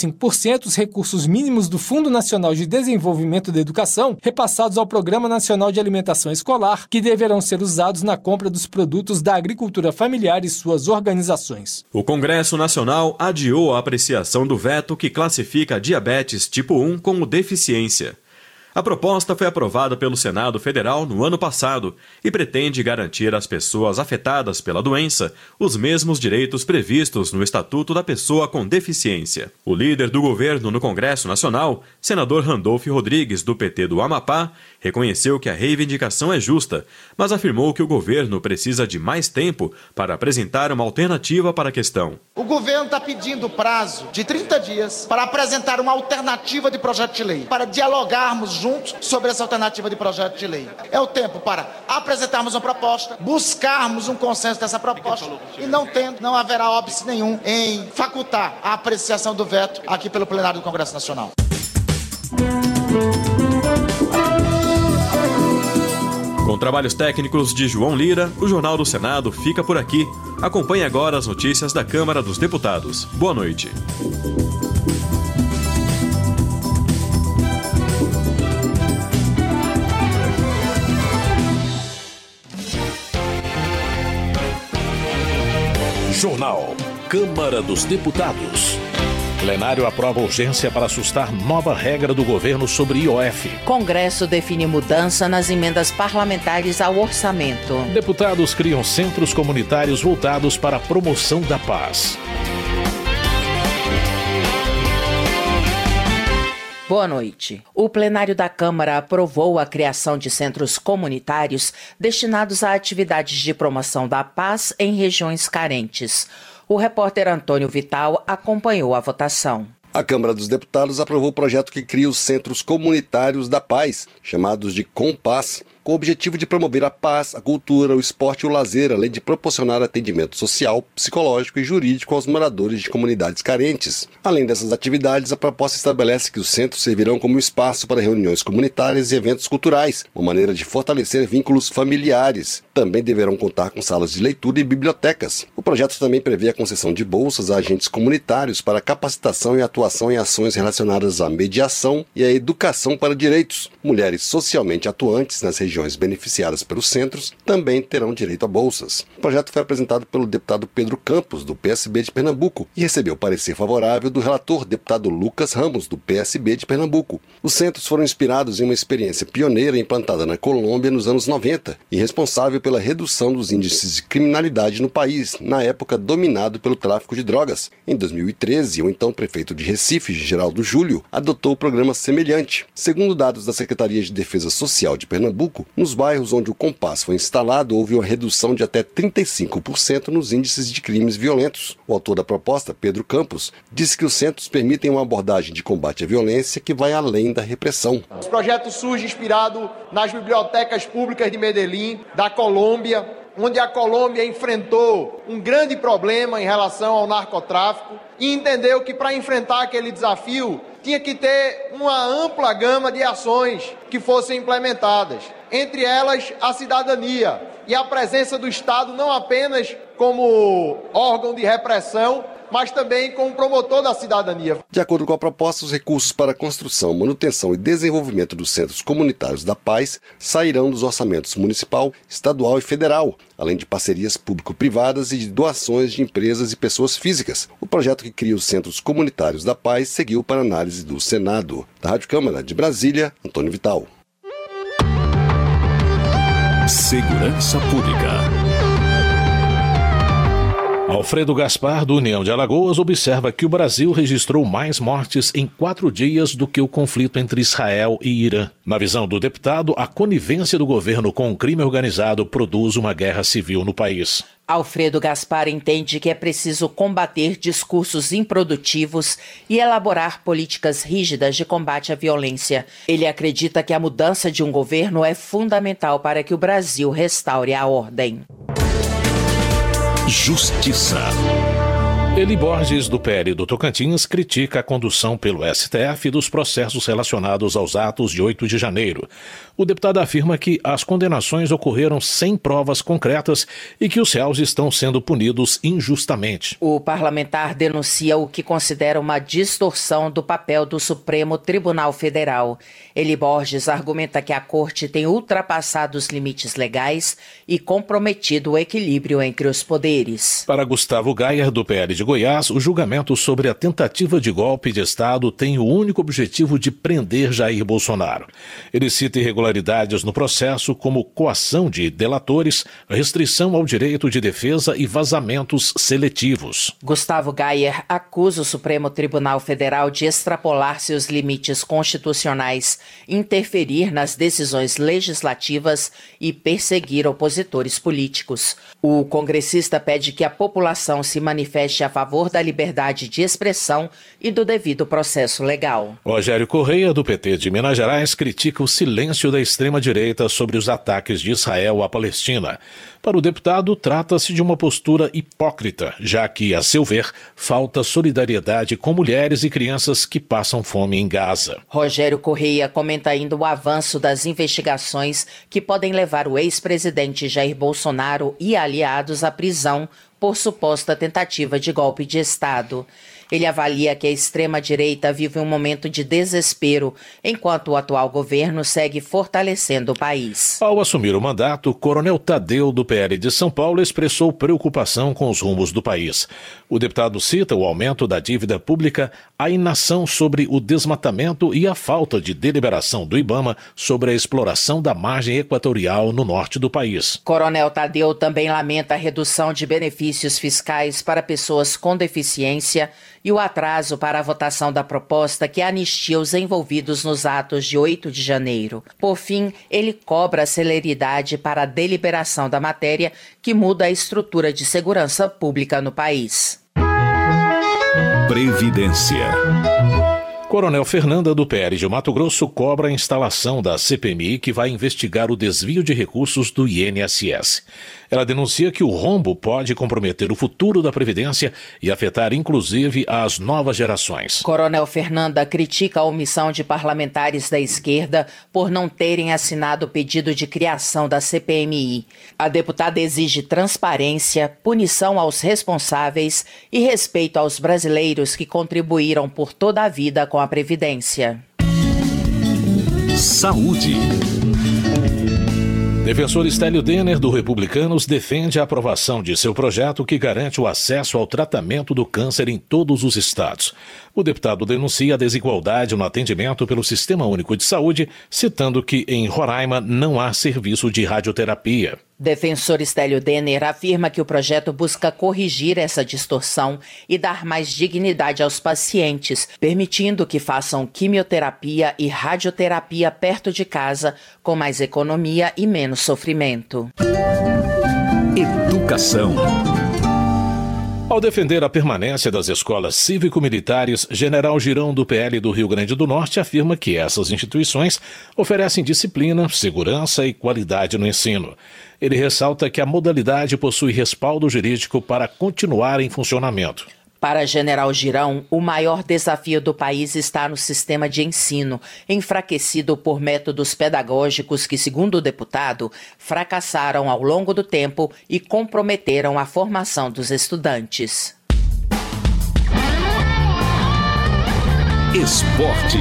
45% os recursos mínimos do Fundo Nacional de Desenvolvimento da Educação repassados ao Programa Nacional de Alimentação Escolar, que deverão ser usados na compra dos produtos da agricultura familiar e suas organizações. O Congresso Nacional adiou a apreciação do veto que classifica a diabetes tipo 1 como deficiência. A proposta foi aprovada pelo Senado Federal no ano passado e pretende garantir às pessoas afetadas pela doença os mesmos direitos previstos no Estatuto da Pessoa com Deficiência. O líder do governo no Congresso Nacional, senador Randolfo Rodrigues, do PT do Amapá, reconheceu que a reivindicação é justa, mas afirmou que o governo precisa de mais tempo para apresentar uma alternativa para a questão. O governo está pedindo prazo de 30 dias para apresentar uma alternativa de projeto de lei, para dialogarmos juntos sobre essa alternativa de projeto de lei. É o tempo para apresentarmos uma proposta, buscarmos um consenso dessa proposta e não haverá óbice nenhum em facultar a apreciação do veto aqui pelo plenário do Congresso Nacional. Com trabalhos técnicos de João Lira, o Jornal do Senado fica por aqui. Acompanhe agora as notícias da Câmara dos Deputados. Boa noite. Jornal Câmara dos Deputados. Plenário aprova urgência para assustar nova regra do governo sobre IOF. Congresso define mudança nas emendas parlamentares ao orçamento. Deputados criam centros comunitários voltados para a promoção da paz. Boa noite. O plenário da Câmara aprovou a criação de centros comunitários destinados a atividades de promoção da paz em regiões carentes. O repórter Antônio Vital acompanhou a votação. A Câmara dos Deputados aprovou o projeto que cria os Centros Comunitários da Paz, chamados de Compaz, com o objetivo de promover a paz, a cultura, o esporte e o lazer, além de proporcionar atendimento social, psicológico e jurídico aos moradores de comunidades carentes. Além dessas atividades, a proposta estabelece que os centros servirão como espaço para reuniões comunitárias e eventos culturais, uma maneira de fortalecer vínculos familiares. Também deverão contar com salas de leitura e bibliotecas. O projeto também prevê a concessão de bolsas a agentes comunitários para capacitação e atuação em ações relacionadas à mediação e à educação para direitos. Mulheres socialmente atuantes nas regiões beneficiadas pelos centros também terão direito a bolsas. O projeto foi apresentado pelo deputado Pedro Campos, do PSB de Pernambuco, e recebeu parecer favorável do relator, deputado Lucas Ramos, do PSB de Pernambuco. Os centros foram inspirados em uma experiência pioneira implantada na Colômbia nos anos 90 e responsável pela redução dos índices de criminalidade no país, na época dominado pelo tráfico de drogas. Em 2013, o então prefeito de Recife, Geraldo Júlio, adotou o programa semelhante. Segundo dados da Secretaria de Defesa Social de Pernambuco, nos bairros onde o Compaz foi instalado, houve uma redução de até 35% nos índices de crimes violentos. O autor da proposta, Pedro Campos, disse que os centros permitem uma abordagem de combate à violência que vai além da repressão. Esse projeto surge inspirado nas bibliotecas públicas de Medellín, da Colômbia, onde a Colômbia enfrentou um grande problema em relação ao narcotráfico e entendeu que para enfrentar aquele desafio tinha que ter uma ampla gama de ações que fossem implementadas. Entre elas, a cidadania e a presença do Estado não apenas como órgão de repressão, mas também como promotor da cidadania. De acordo com a proposta, os recursos para a construção, manutenção e desenvolvimento dos centros comunitários da paz sairão dos orçamentos municipal, estadual e federal, além de parcerias público-privadas e de doações de empresas e pessoas físicas. O projeto que cria os centros comunitários da paz seguiu para análise do Senado. Da Rádio Câmara de Brasília, Antônio Vital. Segurança Pública. Alfredo Gaspar, do União de Alagoas, observa que o Brasil registrou mais mortes em 4 dias do que o conflito entre Israel e Irã. Na visão do deputado, a conivência do governo com o crime organizado produz uma guerra civil no país. Alfredo Gaspar entende que é preciso combater discursos improdutivos e elaborar políticas rígidas de combate à violência. Ele acredita que a mudança de um governo é fundamental para que o Brasil restaure a ordem. Justiça. Eli Borges, do PL do Tocantins, critica a condução pelo STF dos processos relacionados aos atos de 8 de janeiro. O deputado afirma que as condenações ocorreram sem provas concretas e que os réus estão sendo punidos injustamente. O parlamentar denuncia o que considera uma distorção do papel do Supremo Tribunal Federal. Eli Borges argumenta que a Corte tem ultrapassado os limites legais e comprometido o equilíbrio entre os poderes. Para Gustavo Gayer, do PL de Goiás, o julgamento sobre a tentativa de golpe de Estado tem o único objetivo de prender Jair Bolsonaro. Ele cita irregularidades no processo como coação de delatores, restrição ao direito de defesa e vazamentos seletivos. Gustavo Gayer acusa o Supremo Tribunal Federal de extrapolar seus limites constitucionais, interferir nas decisões legislativas e perseguir opositores políticos. O congressista pede que a população se manifeste a favor da liberdade de expressão e do devido processo legal. Rogério Correia, do PT de Minas Gerais, critica o silêncio da extrema-direita sobre os ataques de Israel à Palestina. Para o deputado, trata-se de uma postura hipócrita, já que, a seu ver, falta solidariedade com mulheres e crianças que passam fome em Gaza. Rogério Correia comenta ainda o avanço das investigações que podem levar o ex-presidente Jair Bolsonaro e aliados à prisão por suposta tentativa de golpe de Estado. Ele avalia que a extrema-direita vive um momento de desespero, enquanto o atual governo segue fortalecendo o país. Ao assumir o mandato, o Coronel Tadeu, do PL de São Paulo, expressou preocupação com os rumos do país. O deputado cita o aumento da dívida pública, a inação sobre o desmatamento e a falta de deliberação do IBAMA sobre a exploração da margem equatorial no norte do país. Coronel Tadeu também lamenta a redução de benefícios fiscais para pessoas com deficiência e o atraso para a votação da proposta que anistia os envolvidos nos atos de 8 de janeiro. Por fim, ele cobra a celeridade para a deliberação da matéria que muda a estrutura de segurança pública no país. Previdência. Coronel Fernanda, do PL de Mato Grosso, cobra a instalação da CPMI que vai investigar o desvio de recursos do INSS. Ela denuncia que o rombo pode comprometer o futuro da Previdência e afetar, inclusive, as novas gerações. Coronel Fernanda critica a omissão de parlamentares da esquerda por não terem assinado o pedido de criação da CPMI. A deputada exige transparência, punição aos responsáveis e respeito aos brasileiros que contribuíram por toda a vida com a Previdência. Saúde. Defensor Stélio Denner, do Republicanos, defende a aprovação de seu projeto que garante o acesso ao tratamento do câncer em todos os estados. O deputado denuncia a desigualdade no atendimento pelo Sistema Único de Saúde, citando que em Roraima não há serviço de radioterapia. Defensor Stélio Denner afirma que o projeto busca corrigir essa distorção e dar mais dignidade aos pacientes, permitindo que façam quimioterapia e radioterapia perto de casa, com mais economia e menos sofrimento. Educação. Ao defender a permanência das escolas cívico-militares, General Girão, do PL do Rio Grande do Norte, afirma que essas instituições oferecem disciplina, segurança e qualidade no ensino. Ele ressalta que a modalidade possui respaldo jurídico para continuar em funcionamento. Para General Girão, o maior desafio do país está no sistema de ensino, enfraquecido por métodos pedagógicos que, segundo o deputado, fracassaram ao longo do tempo e comprometeram a formação dos estudantes. Esporte.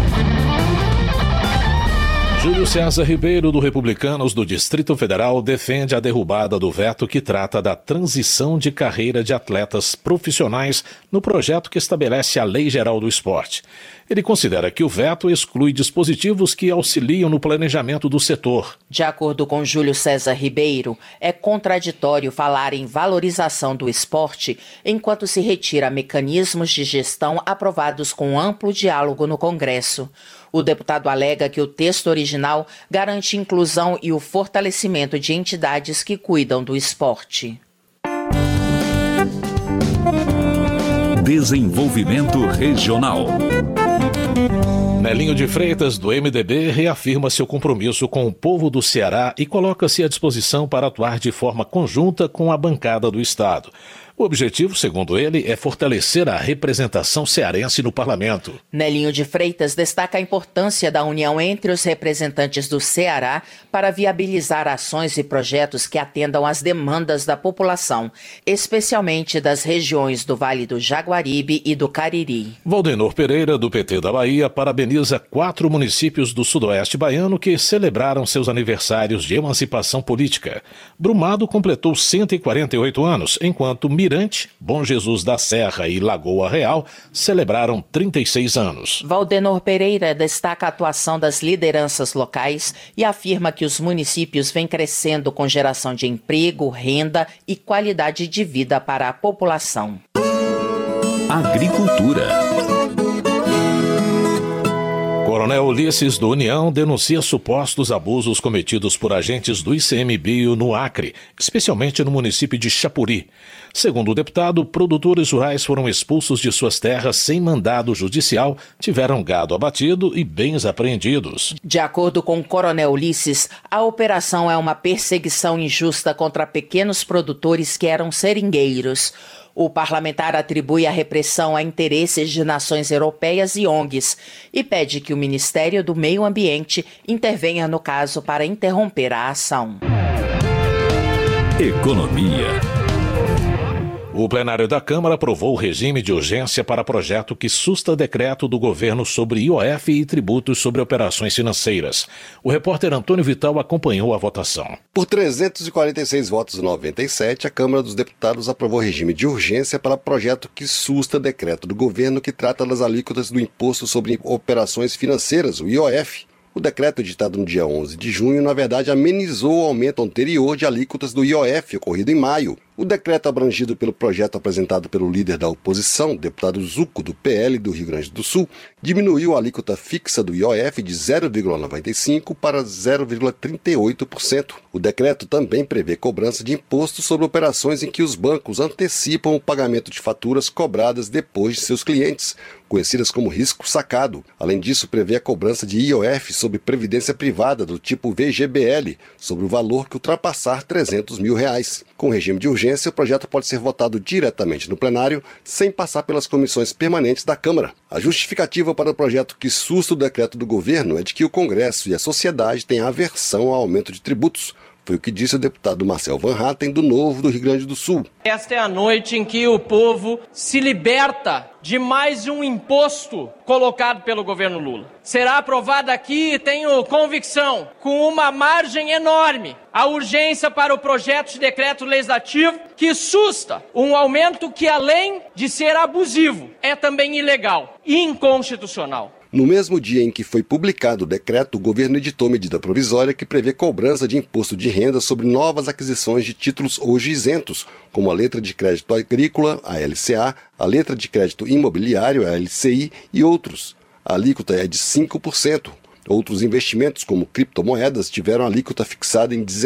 Júlio César Ribeiro, do Republicanos do Distrito Federal, defende a derrubada do veto que trata da transição de carreira de atletas profissionais no projeto que estabelece a Lei Geral do Esporte. Ele considera que o veto exclui dispositivos que auxiliam no planejamento do setor. De acordo com Júlio César Ribeiro, é contraditório falar em valorização do esporte enquanto se retira mecanismos de gestão aprovados com amplo diálogo no Congresso. O deputado alega que o texto original garante inclusão e o fortalecimento de entidades que cuidam do esporte. Desenvolvimento regional. Nelinho de Freitas, do MDB, reafirma seu compromisso com o povo do Ceará e coloca-se à disposição para atuar de forma conjunta com a bancada do Estado. O objetivo, segundo ele, é fortalecer a representação cearense no parlamento. Nelinho de Freitas destaca a importância da união entre os representantes do Ceará para viabilizar ações e projetos que atendam às demandas da população, especialmente das regiões do Vale do Jaguaribe e do Cariri. Valdenor Pereira, do PT da Bahia, parabeniza 4 municípios do sudoeste baiano que celebraram seus aniversários de emancipação política. Brumado completou 148 anos, enquanto Mirante, Bom Jesus da Serra e Lagoa Real celebraram 36 anos. Valdenor Pereira destaca a atuação das lideranças locais e afirma que os municípios vêm crescendo com geração de emprego, renda e qualidade de vida para a população. Agricultura. Coronel Ulisses do União denuncia supostos abusos cometidos por agentes do ICMBio no Acre, especialmente no município de Chapuri. Segundo o deputado, produtores rurais foram expulsos de suas terras sem mandado judicial, tiveram gado abatido e bens apreendidos. De acordo com o Coronel Ulisses, a operação é uma perseguição injusta contra pequenos produtores que eram seringueiros. O parlamentar atribui a repressão a interesses de nações europeias e ONGs e pede que o Ministério do Meio Ambiente intervenha no caso para interromper a ação. Economia. O plenário da Câmara aprovou o regime de urgência para projeto que susta decreto do governo sobre IOF e tributos sobre operações financeiras. O repórter Antônio Vital acompanhou a votação. Por 346 votos 97, a Câmara dos Deputados aprovou o regime de urgência para projeto que susta decreto do governo que trata das alíquotas do Imposto sobre Operações Financeiras, o IOF. O decreto editado no dia 11 de junho, na verdade, amenizou o aumento anterior de alíquotas do IOF, ocorrido em maio. O decreto abrangido pelo projeto apresentado pelo líder da oposição, deputado Zucco, do PL do Rio Grande do Sul, diminuiu a alíquota fixa do IOF de 0,95% para 0,38%. O decreto também prevê cobrança de imposto sobre operações em que os bancos antecipam o pagamento de faturas cobradas depois de seus clientes, conhecidas como risco sacado. Além disso, prevê a cobrança de IOF sobre previdência privada do tipo VGBL, sobre o valor que ultrapassar R$300 mil. Com o regime de urgência, o projeto pode ser votado diretamente no plenário, sem passar pelas comissões permanentes da Câmara. A justificativa para o projeto que susta o decreto do governo é de que o Congresso e a sociedade têm aversão ao aumento de tributos. Foi o que disse o deputado Marcel Van Hatten, do Novo do Rio Grande do Sul. Esta é a noite em que o povo se liberta de mais um imposto colocado pelo governo Lula. Será aprovada aqui, tenho convicção, com uma margem enorme, a urgência para o projeto de decreto legislativo que susta um aumento que, além de ser abusivo, é também ilegal e inconstitucional. No mesmo dia em que foi publicado o decreto, o governo editou medida provisória que prevê cobrança de imposto de renda sobre novas aquisições de títulos hoje isentos, como a letra de crédito agrícola, a LCA, a letra de crédito imobiliário, a LCI e outros. A alíquota é de 5%. Outros investimentos, como criptomoedas, tiveram a alíquota fixada em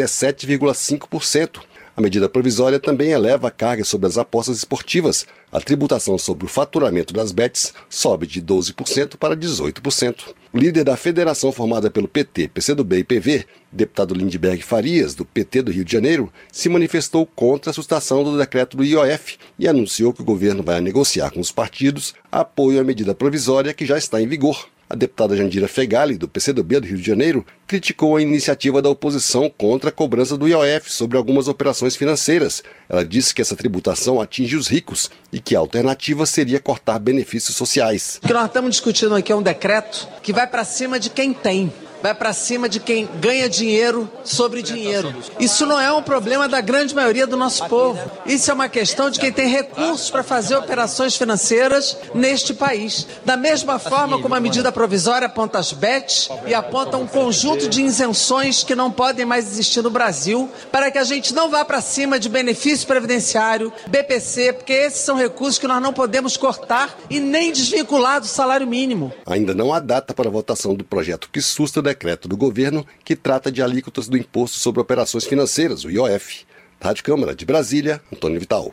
17,5%. A medida provisória também eleva a carga sobre as apostas esportivas. A tributação sobre o faturamento das bets sobe de 12% para 18%. O líder da federação formada pelo PT, PCdoB e PV, deputado Lindbergh Farias, do PT do Rio de Janeiro, se manifestou contra a sustação do decreto do IOF e anunciou que o governo vai negociar com os partidos apoio à medida provisória que já está em vigor. A deputada Jandira Fegali, do PCdoB do Rio de Janeiro, criticou a iniciativa da oposição contra a cobrança do IOF sobre algumas operações financeiras. Ela disse que essa tributação atinge os ricos e que a alternativa seria cortar benefícios sociais. O que nós estamos discutindo aqui é um decreto que vai para cima de quem tem. Vai para cima de quem ganha dinheiro sobre dinheiro. Isso não é um problema da grande maioria do nosso povo. Isso é uma questão de quem tem recursos para fazer operações financeiras neste país. Da mesma forma como a medida provisória aponta as bets e aponta um conjunto de isenções que não podem mais existir no Brasil, para que a gente não vá para cima de benefício previdenciário, BPC, porque esses são recursos que nós não podemos cortar e nem desvincular do salário mínimo. Ainda não há data para a votação do projeto que susta o decreto do governo que trata de alíquotas do Imposto sobre Operações Financeiras, o IOF. Rádio Câmara de Brasília, Antônio Vital.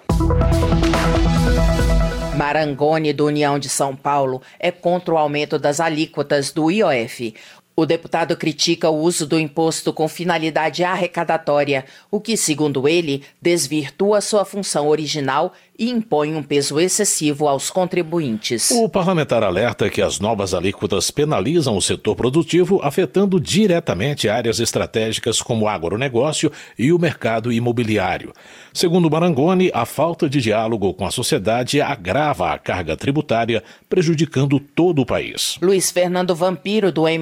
Marangoni, do União de São Paulo, é contra o aumento das alíquotas do IOF. O deputado critica o uso do imposto com finalidade arrecadatória, o que, segundo ele, desvirtua sua função original e impõe um peso excessivo aos contribuintes. O parlamentar alerta que as novas alíquotas penalizam o setor produtivo, afetando diretamente áreas estratégicas como o agronegócio e o mercado imobiliário. Segundo Marangoni, a falta de diálogo com a sociedade agrava a carga tributária, prejudicando todo o país. Luiz Fernando Vampiro, do MDB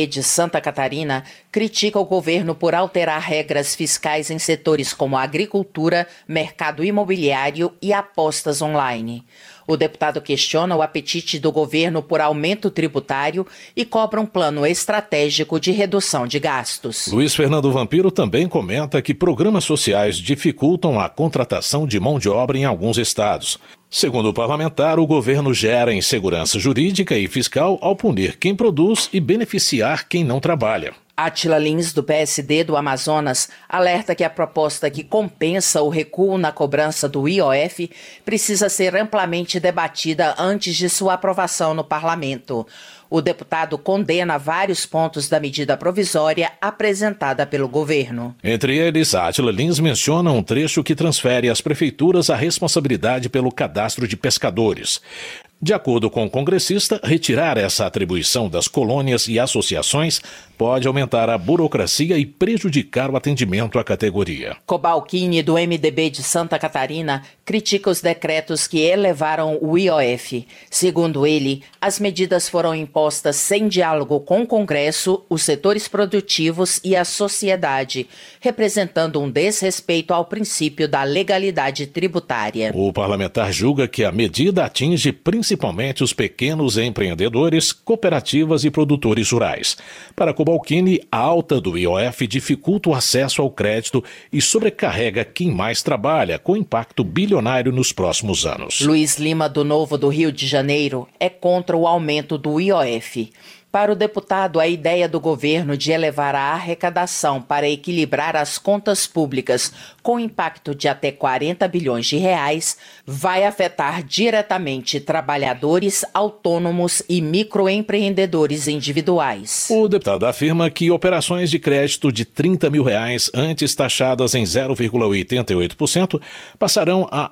de Santa Catarina critica o governo por alterar regras fiscais em setores como agricultura, mercado imobiliário e apostas online. O deputado questiona o apetite do governo por aumento tributário e cobra um plano estratégico de redução de gastos. Luiz Fernando Vampiro também comenta que programas sociais dificultam a contratação de mão de obra em alguns estados. Segundo o parlamentar, o governo gera insegurança jurídica e fiscal ao punir quem produz e beneficiar quem não trabalha. Átila Lins, do PSD do Amazonas, alerta que a proposta que compensa o recuo na cobrança do IOF precisa ser amplamente debatida antes de sua aprovação no parlamento. O deputado condena vários pontos da medida provisória apresentada pelo governo. Entre eles, Átila Lins menciona um trecho que transfere às prefeituras a responsabilidade pelo cadastro de pescadores. De acordo com o congressista, retirar essa atribuição das colônias e associações pode aumentar a burocracia e prejudicar o atendimento à categoria. Cobalcini, do MDB de Santa Catarina, critica os decretos que elevaram o IOF. Segundo ele, as medidas foram impostas sem diálogo com o Congresso, os setores produtivos e a sociedade, representando um desrespeito ao princípio da legalidade tributária. O parlamentar julga que a medida atinge principalmente os pequenos empreendedores, cooperativas e produtores rurais. Para Cobalcini, a alta do IOF dificulta o acesso ao crédito e sobrecarrega quem mais trabalha, com impacto bilionário nos próximos anos. Luiz Lima, do Novo do Rio de Janeiro, é contra o aumento do IOF. Para o deputado, a ideia do governo de elevar a arrecadação para equilibrar as contas públicas com impacto de até 40 bilhões de reais vai afetar diretamente trabalhadores, autônomos e microempreendedores individuais. O deputado afirma que operações de crédito de R$30 mil, antes taxadas em 0,88%, passarão a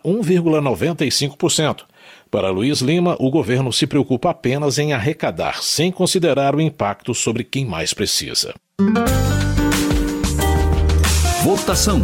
1,95%. Para Luiz Lima, o governo se preocupa apenas em arrecadar, sem considerar o impacto sobre quem mais precisa. Votação.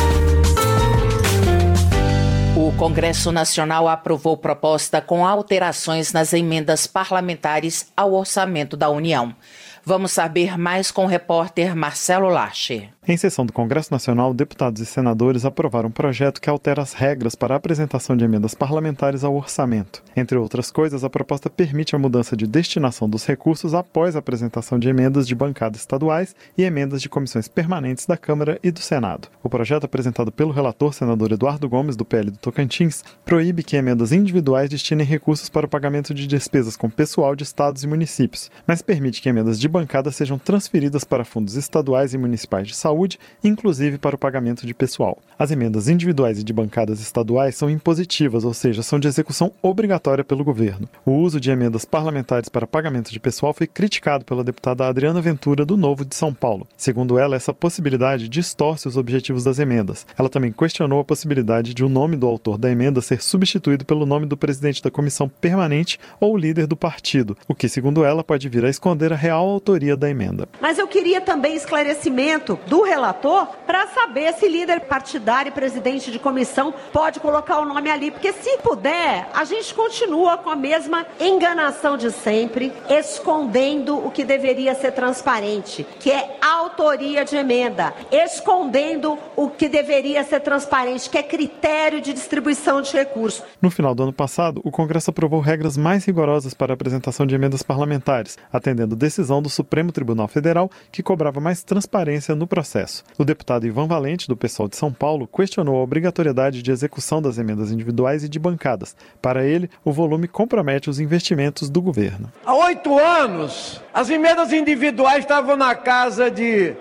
O Congresso Nacional aprovou proposta com alterações nas emendas parlamentares ao orçamento da União. Vamos saber mais com o repórter Marcelo Lache. Em sessão do Congresso Nacional, deputados e senadores aprovaram um projeto que altera as regras para a apresentação de emendas parlamentares ao orçamento. Entre outras coisas, a proposta permite a mudança de destinação dos recursos após a apresentação de emendas de bancadas estaduais e emendas de comissões permanentes da Câmara e do Senado. O projeto, apresentado pelo relator, senador Eduardo Gomes, do PL do Tocantins, proíbe que emendas individuais destinem recursos para o pagamento de despesas com pessoal de estados e municípios, mas permite que emendas de bancada sejam transferidas para fundos estaduais e municipais de saúde, inclusive para o pagamento de pessoal. As emendas individuais e de bancadas estaduais são impositivas, ou seja, são de execução obrigatória pelo governo. O uso de emendas parlamentares para pagamento de pessoal foi criticado pela deputada Adriana Ventura, do Novo de São Paulo. Segundo ela, essa possibilidade distorce os objetivos das emendas. Ela também questionou a possibilidade de o nome do autor da emenda ser substituído pelo nome do presidente da comissão permanente ou líder do partido, o que, segundo ela, pode vir a esconder a real autoria da emenda. Mas eu queria também esclarecimento do relator para saber se líder partidário e presidente de comissão pode colocar o nome ali, porque se puder, a gente continua com a mesma enganação de sempre, escondendo o que deveria ser transparente, que é a autoria de emenda, escondendo o que deveria ser transparente, que é critério de distribuição de recursos. No final do ano passado, o Congresso aprovou regras mais rigorosas para a apresentação de emendas parlamentares, atendendo decisão do Supremo Tribunal Federal, que cobrava mais transparência no processo. O deputado Ivan Valente, do PSOL de São Paulo, questionou a obrigatoriedade de execução das emendas individuais e de bancadas. Para ele, o volume compromete os investimentos do governo. Há 8 anos, as emendas individuais estavam na casa de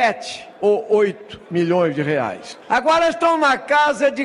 7 ou 8 milhões de reais. Agora estão na casa de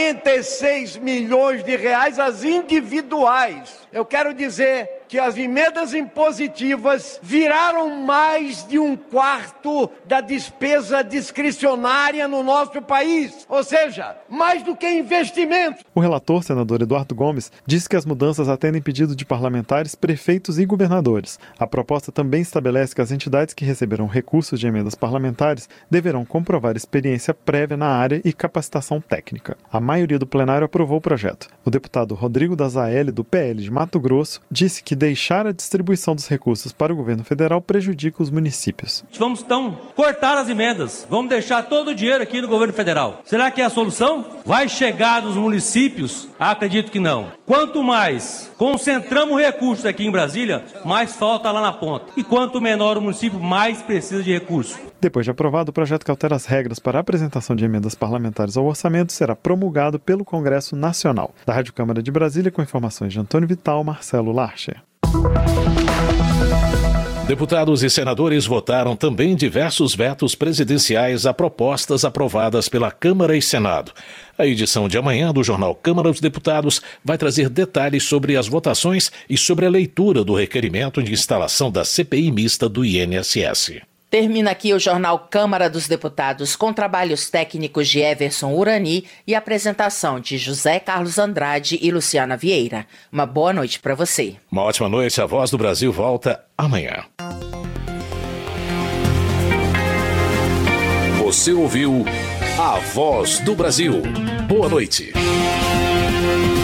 46 milhões de reais as individuais. Eu quero dizer que as emendas impositivas viraram mais de 1/4 da despesa discricionária no nosso país. Ou seja, mais do que investimento. O relator, senador Eduardo Gomes, disse que as mudanças atendem pedido de parlamentares, prefeitos e governadores. A proposta também estabelece que as entidades que receberão recursos de emendas parlamentares deverão comprovar experiência prévia na área e capacitação técnica. A maioria do plenário aprovou o projeto. O deputado Rodrigo Dazaeli, do PL de Mato Grosso, disse que deixar a distribuição dos recursos para o governo federal prejudica os municípios. Vamos então cortar as emendas, vamos deixar todo o dinheiro aqui no governo federal. Será que é a solução? Vai chegar nos municípios? Acredito que não. Quanto mais concentramos recursos aqui em Brasília, mais falta lá na ponta. E quanto menor o município, mais precisa de recursos. Depois de aprovado, o projeto que altera as regras para a apresentação de emendas parlamentares ao orçamento será promulgado pelo Congresso Nacional. Da Rádio Câmara de Brasília, com informações de Antônio Vital, Marcelo Larcher. Deputados e senadores votaram também diversos vetos presidenciais a propostas aprovadas pela Câmara e Senado. A edição de amanhã do jornal Câmara dos Deputados vai trazer detalhes sobre as votações e sobre a leitura do requerimento de instalação da CPI mista do INSS. Termina aqui o jornal Câmara dos Deputados com trabalhos técnicos de Everson Urani e apresentação de José Carlos Andrade e Luciana Vieira. Uma boa noite para você. Uma ótima noite. A Voz do Brasil volta amanhã. Você ouviu A Voz do Brasil. Boa noite.